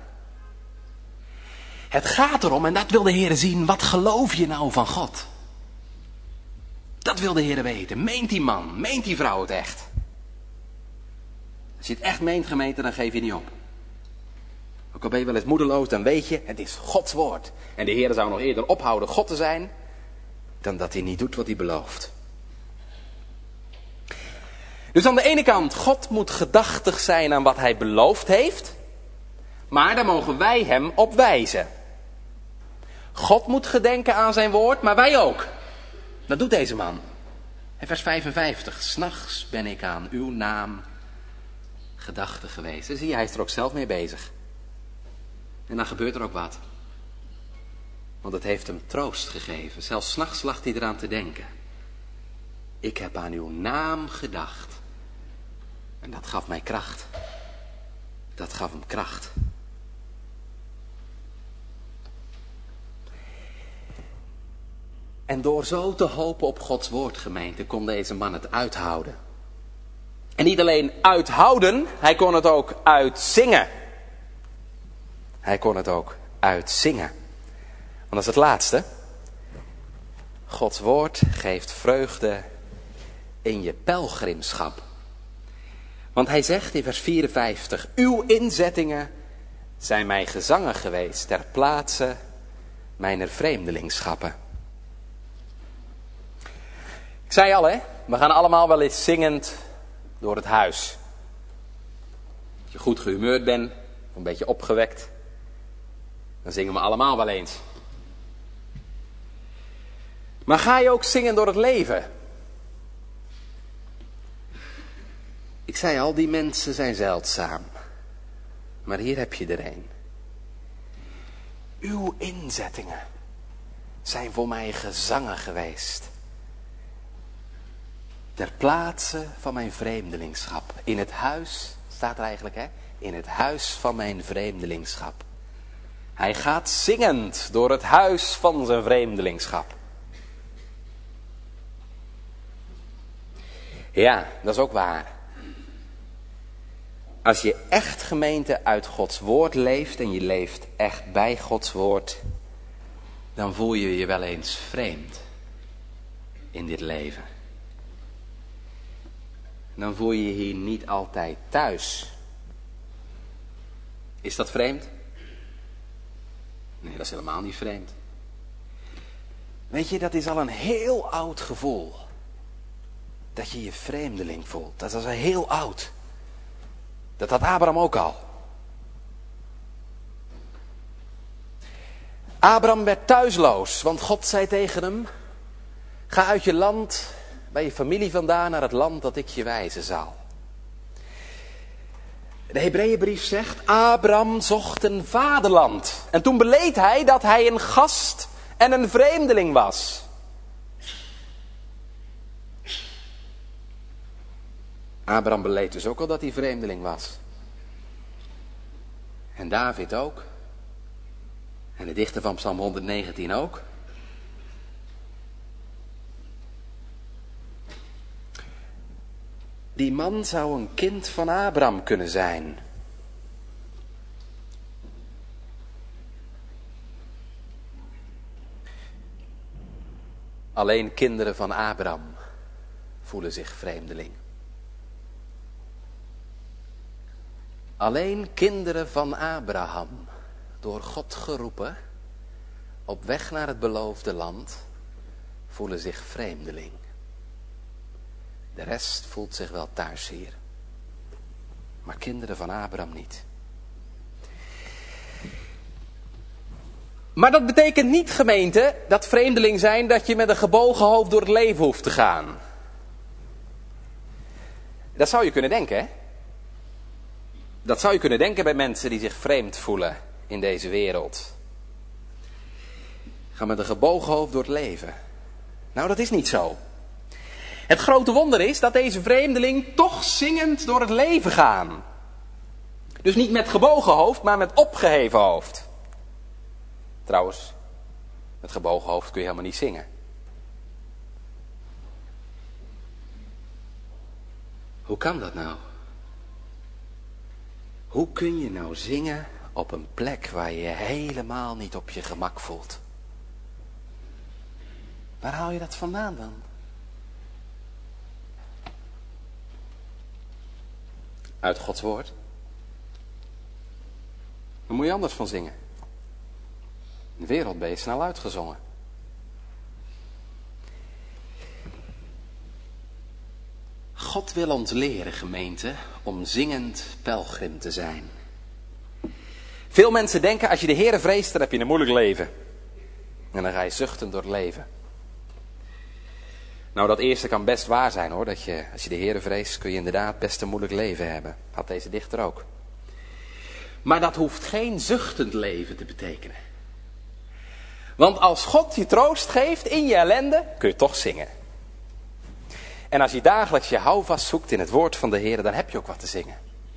Het gaat erom, en dat wil de Heer zien, wat geloof je nou van God? Dat wil de Heer weten. Meent die man, meent die vrouw het echt? Als je het echt meent, gemeente, dan geef je niet op. Ook al ben je wel eens moedeloos, dan weet je, het is Gods woord. En de Heer zou nog eerder ophouden God te zijn, dan dat hij niet doet wat hij belooft. Dus aan de ene kant, God moet gedachtig zijn aan wat hij beloofd heeft. Maar daar mogen wij hem op wijzen. God moet gedenken aan zijn woord, maar wij ook. Dat doet deze man. In vers 55. 'S Nachts ben ik aan uw naam gedachtig geweest. Dan zie je, hij is er ook zelf mee bezig. En dan gebeurt er ook wat. Want het heeft hem troost gegeven. Zelfs 's nachts lag hij eraan te denken. Ik heb aan uw naam gedacht. En dat gaf mij kracht. Dat gaf hem kracht. En door zo te hopen op Gods woord, gemeente, kon deze man het uithouden. En niet alleen uithouden, hij kon het ook uitzingen. Hij kon het ook uitzingen. Want dat is het laatste. Gods woord geeft vreugde in je pelgrimschap. Want hij zegt in vers 54, uw inzettingen zijn mij gezangen geweest ter plaatse mijner vreemdelingschappen. Ik zei al, we gaan allemaal wel eens zingend door het huis. Als je goed gehumeurd bent, of een beetje opgewekt, dan zingen we allemaal wel eens. Maar ga je ook zingen door het leven? Ik zei al, die mensen zijn zeldzaam. Maar hier heb je er een. Uw inzettingen zijn voor mij gezangen geweest. Ter plaatse van mijn vreemdelingschap. In het huis, staat er eigenlijk in het huis van mijn vreemdelingschap. Hij gaat zingend door het huis van zijn vreemdelingschap. Ja, dat is ook waar. Als je echt, gemeente, uit Gods woord leeft en je leeft echt bij Gods woord, dan voel je je wel eens vreemd. in dit leven. Dan voel je je hier niet altijd thuis. Is dat vreemd? Nee, dat is helemaal niet vreemd. Weet je, dat is al een heel oud gevoel. Dat je je vreemdeling voelt. Dat is al heel oud. Dat had Abraham ook al. Abraham werd thuisloos, want God zei tegen hem: ga uit je land, bij je familie vandaan, naar het land dat ik je wijzen zal. De Hebreeënbrief zegt: Abraham zocht een vaderland. En toen beleed hij dat hij een gast en een vreemdeling was. Abraham beleed dus ook al dat hij vreemdeling was. En David ook. En de dichter van Psalm 119 ook. Die man zou een kind van Abraham kunnen zijn. Alleen kinderen van Abraham voelen zich vreemdeling. Alleen kinderen van Abraham, door God geroepen, op weg naar het beloofde land, voelen zich vreemdeling. De rest voelt zich wel thuis hier. Maar kinderen van Abraham niet. Maar dat betekent niet, gemeente, dat vreemdeling zijn dat je met een gebogen hoofd door het leven hoeft te gaan. Dat zou je kunnen denken, hè? Dat zou je kunnen denken bij mensen die zich vreemd voelen in deze wereld. Ga met een gebogen hoofd door het leven. Nou, dat is niet zo. Het grote wonder is dat deze vreemdeling toch zingend door het leven gaan. Dus niet met gebogen hoofd, maar met opgeheven hoofd. Trouwens, met gebogen hoofd kun je helemaal niet zingen. Hoe kan dat nou? Hoe kun je nou zingen op een plek waar je je helemaal niet op je gemak voelt? Waar haal je dat vandaan dan? Uit Gods woord. Waar moet je anders van zingen? In de wereld ben je snel uitgezongen. God wil ons leren, gemeente, om zingend pelgrim te zijn. Veel mensen denken, als je de Heere vreest, dan heb je een moeilijk leven. En dan ga je zuchtend door het leven. Nou, dat eerste kan best waar zijn hoor. Dat je, als je de Heere vreest, kun je inderdaad best een moeilijk leven hebben. Had deze dichter ook. Maar dat hoeft geen zuchtend leven te betekenen. Want als God je troost geeft in je ellende, kun je toch zingen. En als je dagelijks je houvast zoekt in het woord van de Heere, dan heb je ook wat te zingen.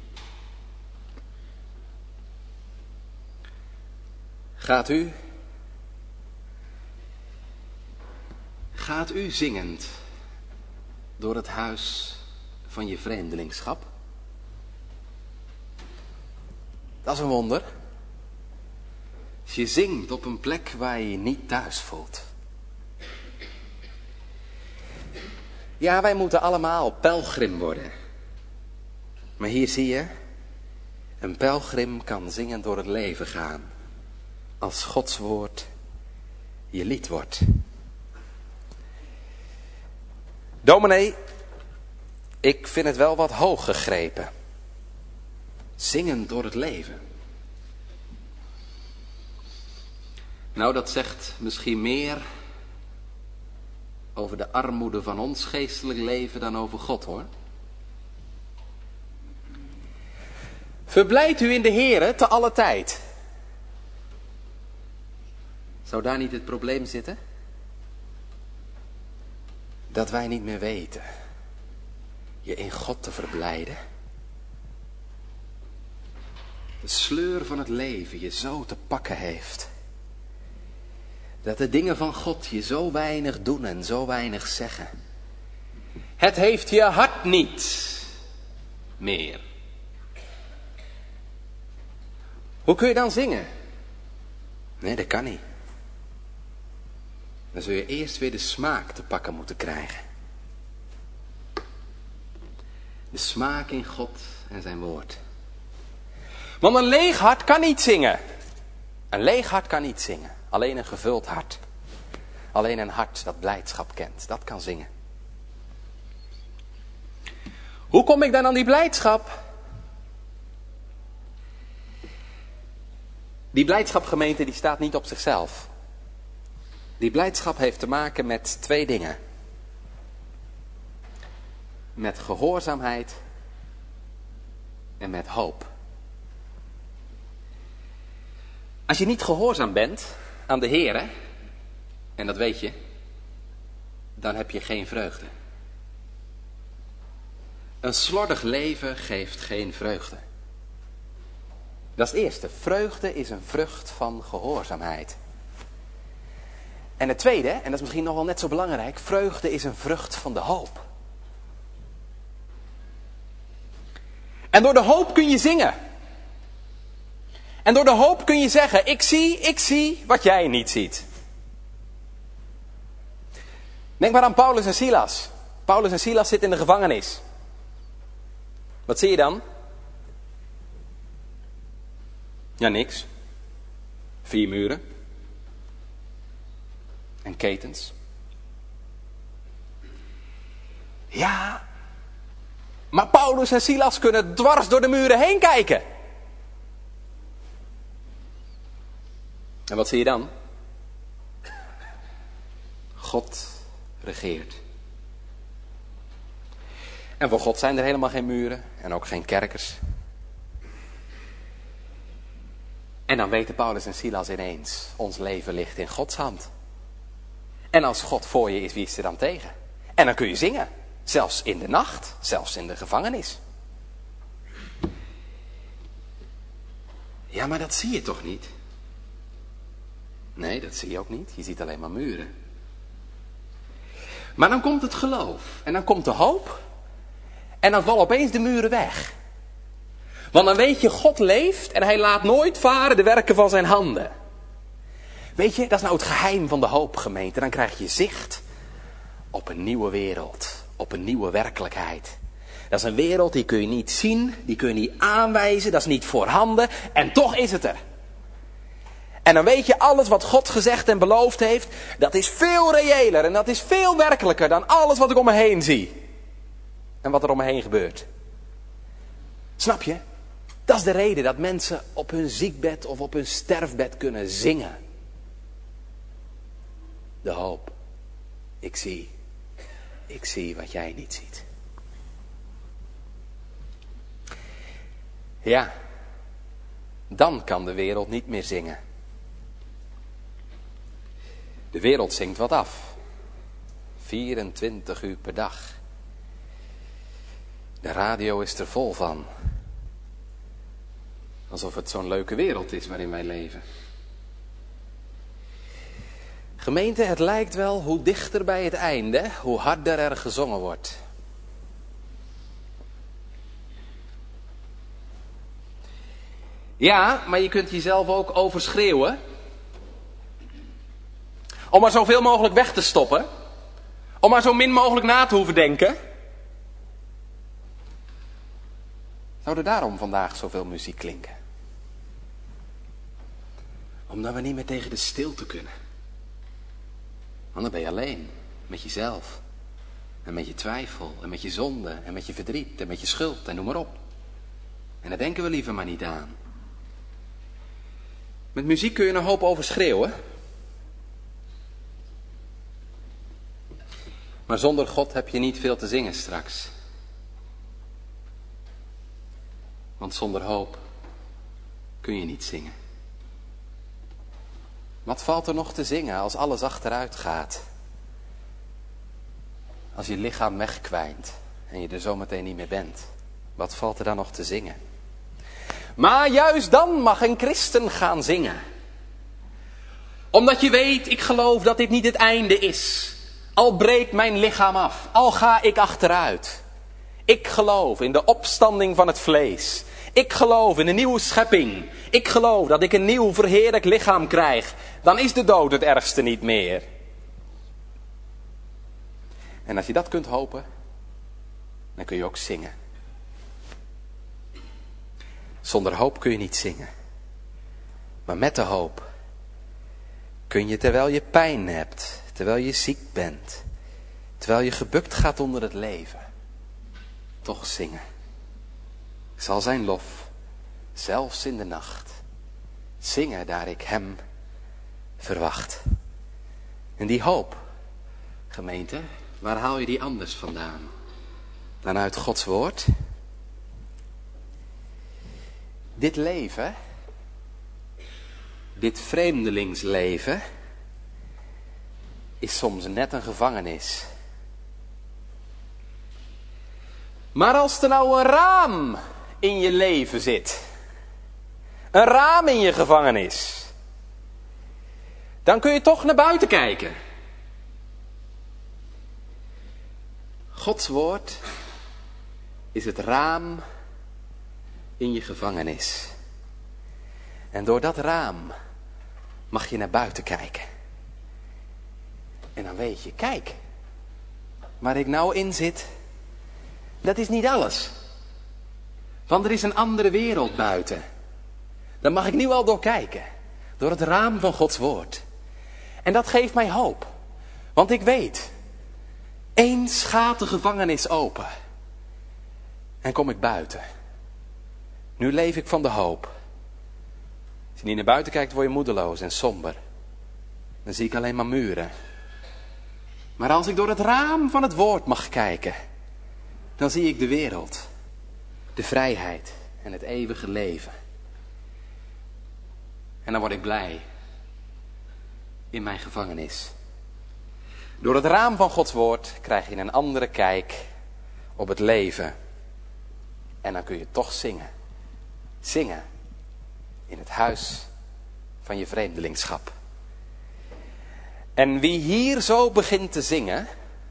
Gaat u zingend door het huis van je vreemdelingschap? Dat is een wonder. Als je zingt op een plek waar je je niet thuis voelt. Ja, wij moeten allemaal pelgrim worden. Maar hier zie je, een pelgrim kan zingend door het leven gaan. Als Gods woord je lied wordt. Dominee, ik vind het wel wat hoog gegrepen. Zingend door het leven. Nou, dat zegt misschien meer over de armoede van ons geestelijk leven dan over God, hoor. Verblijdt u in de Heere te alle tijd. Zou daar niet het probleem zitten? Dat wij niet meer weten je in God te verblijden. De sleur van het leven je zo te pakken heeft. Dat de dingen van God je zo weinig doen en zo weinig zeggen. Het heeft je hart niet meer. Hoe kun je dan zingen? Nee, dat kan niet. dan zul je eerst weer de smaak te pakken moeten krijgen. De smaak in God en zijn woord. Want een leeg hart kan niet zingen. Een leeg hart kan niet zingen. Alleen een gevuld hart. Alleen een hart dat blijdschap kent. Dat kan zingen. Hoe kom ik dan aan die blijdschap? Die blijdschap, gemeente, die staat niet op zichzelf. Die blijdschap heeft te maken met 2 dingen. Met gehoorzaamheid en met hoop. Als je niet gehoorzaam bent aan de Heere, en dat weet je, dan heb je geen vreugde. Een slordig leven geeft geen vreugde. Dat is het eerste. Vreugde is een vrucht van gehoorzaamheid. En het tweede, en dat is misschien nog wel net zo belangrijk, vreugde is een vrucht van de hoop. En door de hoop kun je zingen. En door de hoop kun je zeggen, ik zie wat jij niet ziet. Denk maar aan Paulus en Silas. Paulus en Silas zitten in de gevangenis. Wat zie je dan? Ja, niks. 4 muren. En ketens. Ja, maar Paulus en Silas kunnen dwars door de muren heen kijken. En wat zie je dan? God regeert. En voor God zijn er helemaal geen muren en ook geen kerkers. En dan weten Paulus en Silas ineens, ons leven ligt in Gods hand. En als God voor je is, wie is er dan tegen? En dan kun je zingen. Zelfs in de nacht, zelfs in de gevangenis. Ja, maar dat zie je toch niet? Nee, dat zie je ook niet. Je ziet alleen maar muren. Maar dan komt het geloof. En dan komt de hoop. En dan vallen opeens de muren weg. Want dan weet je, God leeft en hij laat nooit varen de werken van zijn handen. Weet je, dat is nou het geheim van de hoop, gemeente. Dan krijg je zicht op een nieuwe wereld. Op een nieuwe werkelijkheid. Dat is een wereld die kun je niet zien, die kun je niet aanwijzen, dat is niet voorhanden. En toch is het er. En dan weet je, alles wat God gezegd en beloofd heeft, dat is veel reëler en dat is veel werkelijker dan alles wat ik om me heen zie. En wat er om me heen gebeurt. Snap je? Dat is de reden dat mensen op hun ziekbed of op hun sterfbed kunnen zingen. De hoop. Ik zie wat jij niet ziet. Ja, dan kan de wereld niet meer zingen. De wereld zingt wat af. 24 uur per dag. De radio is er vol van. Alsof het zo'n leuke wereld is waarin wij leven. Gemeente, het lijkt wel hoe dichter bij het einde, hoe harder er gezongen wordt. Ja, maar je kunt jezelf ook overschreeuwen. Om maar zoveel mogelijk weg te stoppen. Om maar zo min mogelijk na te hoeven denken. Zou er daarom vandaag zoveel muziek klinken? Omdat we niet meer tegen de stilte kunnen. Want dan ben je alleen. Met jezelf. En met je twijfel. En met je zonde. En met je verdriet. En met je schuld. En noem maar op. En daar denken we liever maar niet aan. Met muziek kun je een hoop overschreeuwen. Maar zonder God heb je niet veel te zingen straks. Want zonder hoop kun je niet zingen. Wat valt er nog te zingen als alles achteruit gaat? Als je lichaam wegkwijnt en je er zometeen niet meer bent. Wat valt er dan nog te zingen? Maar juist dan mag een christen gaan zingen. Omdat je weet, ik geloof dat dit niet het einde is. Al breekt mijn lichaam af, al ga ik achteruit. Ik geloof in de opstanding van het vlees. Ik geloof in een nieuwe schepping. Ik geloof dat ik een nieuw verheerlijk lichaam krijg. Dan is de dood het ergste niet meer. En als je dat kunt hopen, dan kun je ook zingen. Zonder hoop kun je niet zingen. Maar met de hoop kun je, terwijl je pijn hebt, terwijl je ziek bent, terwijl je gebukt gaat onder het leven, toch zingen. Ik zal zijn lof, zelfs in de nacht, zingen daar ik hem verwacht. En die hoop, gemeente, waar haal je die anders vandaan dan uit Gods woord? Dit leven, dit vreemdelingsleven, is soms net een gevangenis. Maar als er nou een raam in je leven zit, een raam in je gevangenis, dan kun je toch naar buiten kijken. Gods woord is het raam in je gevangenis. En door dat raam mag je naar buiten kijken. En dan weet je, kijk, waar ik nou in zit, dat is niet alles. Want er is een andere wereld buiten. Daar mag ik nu al door kijken. Door het raam van Gods woord. En dat geeft mij hoop. Want ik weet, eens gaat de gevangenis open. En kom ik buiten. Nu leef ik van de hoop. Als je niet naar buiten kijkt, word je moedeloos en somber. Dan zie ik alleen maar muren. Maar als ik door het raam van het woord mag kijken, dan zie ik de wereld, de vrijheid en het eeuwige leven. En dan word ik blij in mijn gevangenis. Door het raam van Gods woord krijg je een andere kijk op het leven. En dan kun je toch zingen. Zingen in het huis van je vreemdelingschap. En wie hier zo begint te zingen,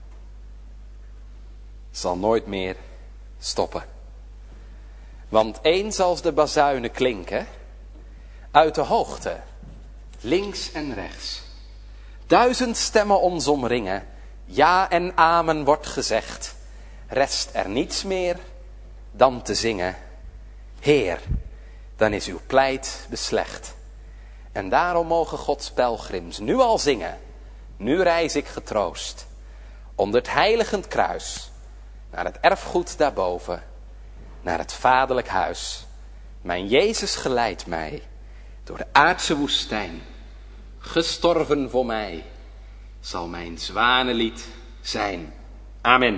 zal nooit meer stoppen. Want eens als de bazuinen klinken, uit de hoogte, links en rechts, 1000 stemmen ons omringen, ja en amen wordt gezegd, rest er niets meer dan te zingen. Heer, dan is uw pleit beslecht. En daarom mogen Gods pelgrims nu al zingen. Nu reis ik getroost onder het heiligend kruis, naar het erfgoed daarboven, naar het vaderlijk huis. Mijn Jezus geleidt mij door de aardse woestijn. Gestorven voor mij zal mijn zwanenlied zijn. Amen.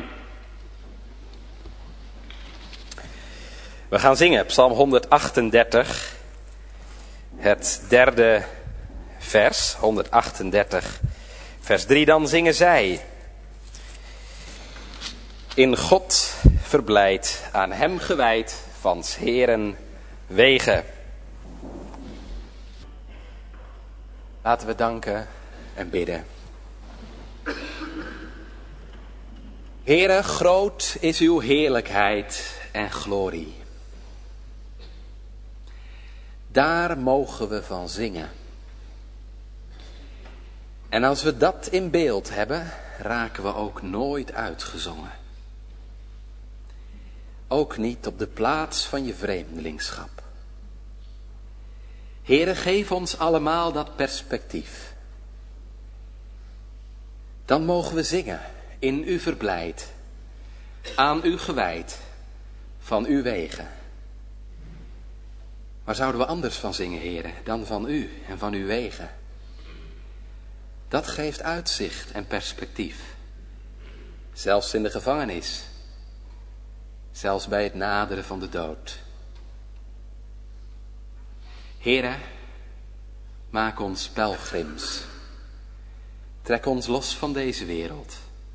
We gaan zingen, Psalm 138, het derde vers, 138, vers 3. Dan zingen zij: in God verblijd, aan hem gewijd, van 's Heeren wegen. Laten we danken en bidden. Heere, groot is uw heerlijkheid en glorie. Daar mogen we van zingen. En als we dat in beeld hebben, raken we ook nooit uitgezongen. Ook niet op de plaats van je vreemdelingschap. Heere, geef ons allemaal dat perspectief. Dan mogen we zingen, in u verblijd, aan u gewijd, van uw wegen. Waar zouden we anders van zingen, Heere, dan van u en van uw wegen? Dat geeft uitzicht en perspectief. Zelfs in de gevangenis. Zelfs bij het naderen van de dood. Heere, maak ons pelgrims. Trek ons los van deze wereld.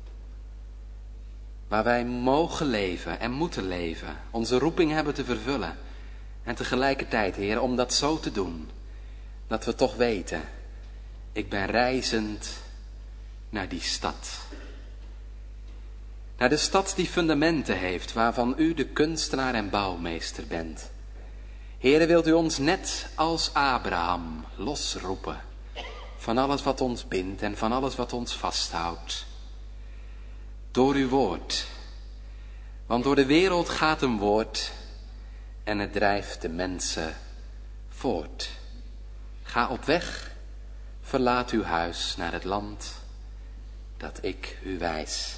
Waar wij mogen leven en moeten leven. Onze roeping hebben te vervullen. En tegelijkertijd, Heer, om dat zo te doen, dat we toch weten, ik ben reizend naar die stad. Naar de stad die fundamenten heeft, waarvan u de kunstenaar en bouwmeester bent. Heere, wilt u ons net als Abraham losroepen van alles wat ons bindt en van alles wat ons vasthoudt. door uw woord. Want door de wereld gaat een woord en het drijft de mensen voort. Ga op weg, verlaat uw huis naar het land dat ik u wijs.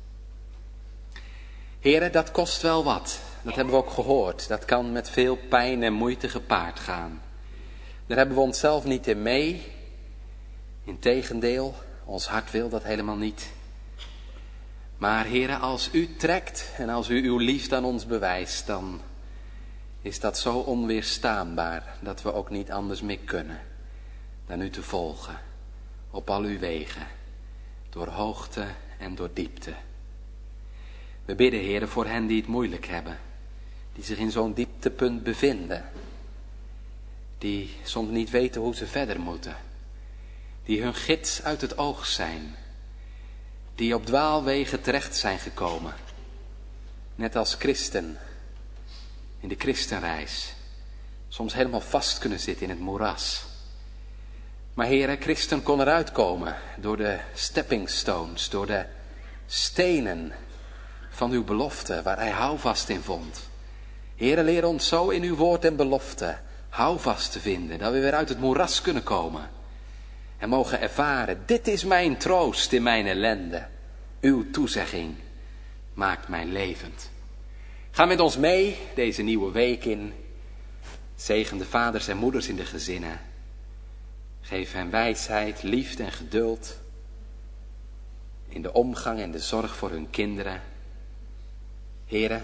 Heren, dat kost wel wat. Dat hebben we ook gehoord. Dat kan met veel pijn en moeite gepaard gaan. Daar hebben we onszelf niet in mee. Integendeel, ons hart wil dat helemaal niet. Maar heren, als u trekt en als u uw liefde aan ons bewijst, dan is dat zo onweerstaanbaar dat we ook niet anders meer kunnen dan u te volgen op al uw wegen, door hoogte en door diepte. We bidden, heren, voor hen die het moeilijk hebben, die zich in zo'n dieptepunt bevinden, die soms niet weten hoe ze verder moeten, die hun gids uit het oog zijn, die op dwaalwegen terecht zijn gekomen, net als christen in de christenreis, soms helemaal vast kunnen zitten in het moeras. Maar Heere, christen kon eruit komen door de stepping stones, door de stenen van uw belofte, waar hij houvast in vond. Heere, leer ons zo in uw woord en belofte houvast te vinden, dat we weer uit het moeras kunnen komen. En mogen ervaren, dit is mijn troost in mijn ellende. Uw toezegging maakt mij levend. Ga met ons mee deze nieuwe week in. Zegen de vaders en moeders in de gezinnen. Geef hen wijsheid, liefde en geduld in de omgang en de zorg voor hun kinderen. Heren,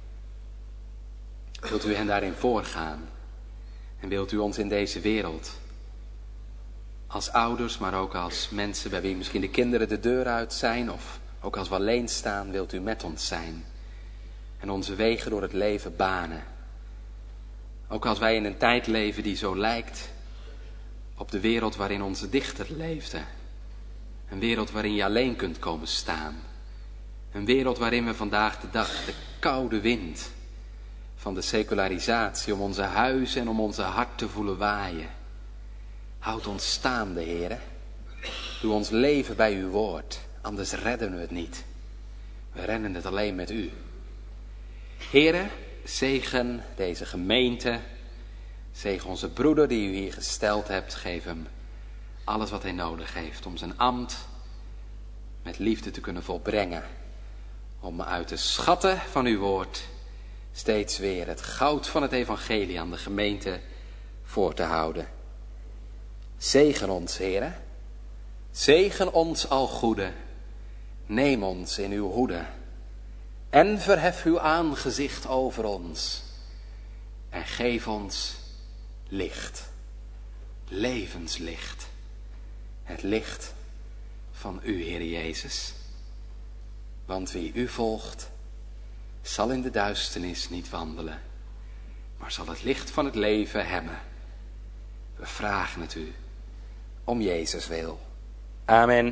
wilt u hen daarin voorgaan? En wilt u ons in deze wereld, als ouders, maar ook als mensen bij wie misschien de kinderen de deur uit zijn, of ook als we alleen staan, wilt u met ons zijn en onze wegen door het leven banen. Ook als wij in een tijd leven die zo lijkt op de wereld waarin onze dichter leefde. Een wereld waarin je alleen kunt komen staan. Een wereld waarin we vandaag de dag de koude wind van de secularisatie om onze huizen en om onze hart te voelen waaien. Houd ons staande, Heere. Doe ons leven bij uw woord, anders redden we het niet. We rennen het alleen met u. Heere, zegen deze gemeente. Zegen onze broeder die u hier gesteld hebt. Geef hem alles wat hij nodig heeft om zijn ambt met liefde te kunnen volbrengen. Om uit de schatten van uw woord steeds weer het goud van het evangelie aan de gemeente voor te houden. Zegen ons, Heere. Zegen ons al goede. Neem ons in uw hoede. En verhef uw aangezicht over ons. En geef ons licht. Levenslicht. Het licht van u, Heere Jezus. Want wie u volgt, zal in de duisternis niet wandelen, maar zal het licht van het leven hebben. We vragen het u, om Jezus wil. Amen.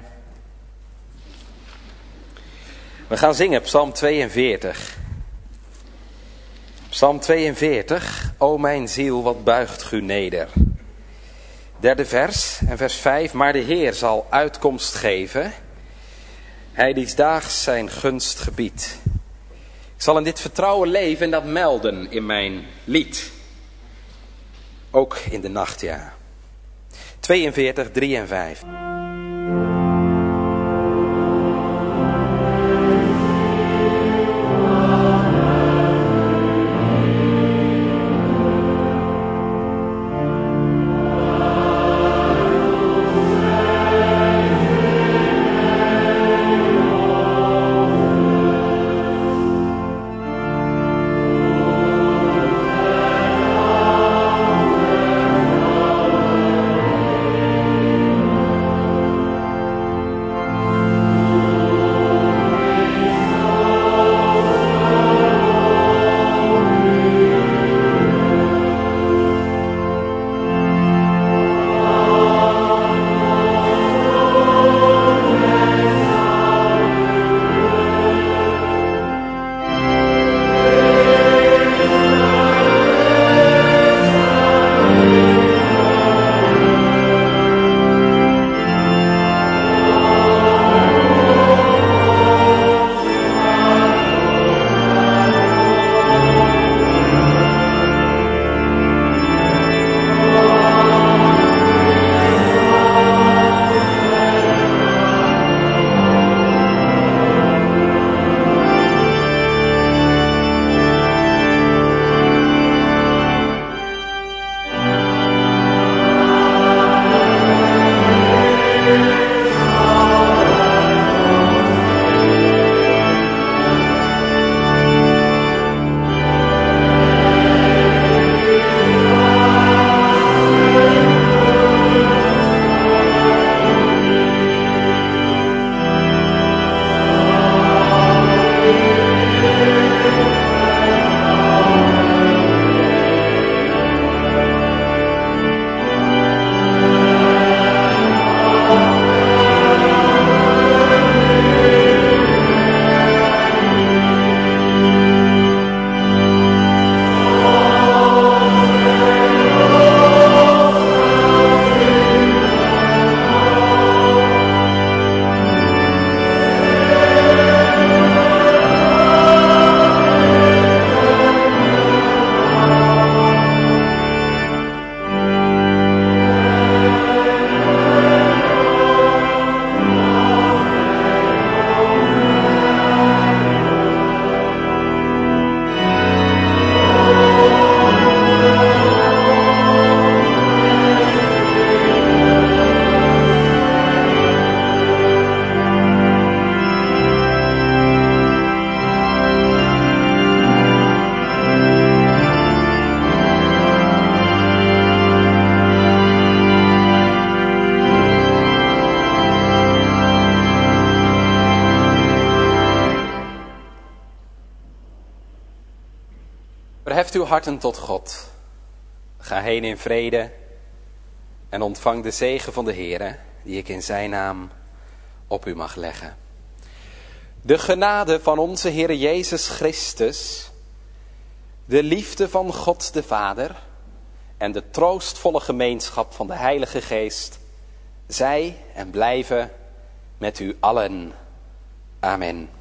We gaan zingen Psalm 42. Psalm 42, o mijn ziel, wat buigt u neder. Derde vers en vers 5, maar de Heer zal uitkomst geven. Hij die daags zijn gunst gebiedt. Ik zal in dit vertrouwen leven en dat melden in mijn lied. Ook in de nacht, ja. 42, 3 en 5. Verheft uw harten tot God. Ga heen in vrede en ontvang de zegen van de Heere, die ik in zijn naam op u mag leggen. De genade van onze Heere Jezus Christus, de liefde van God de Vader en de troostvolle gemeenschap van de Heilige Geest, zij en blijven met u allen. Amen.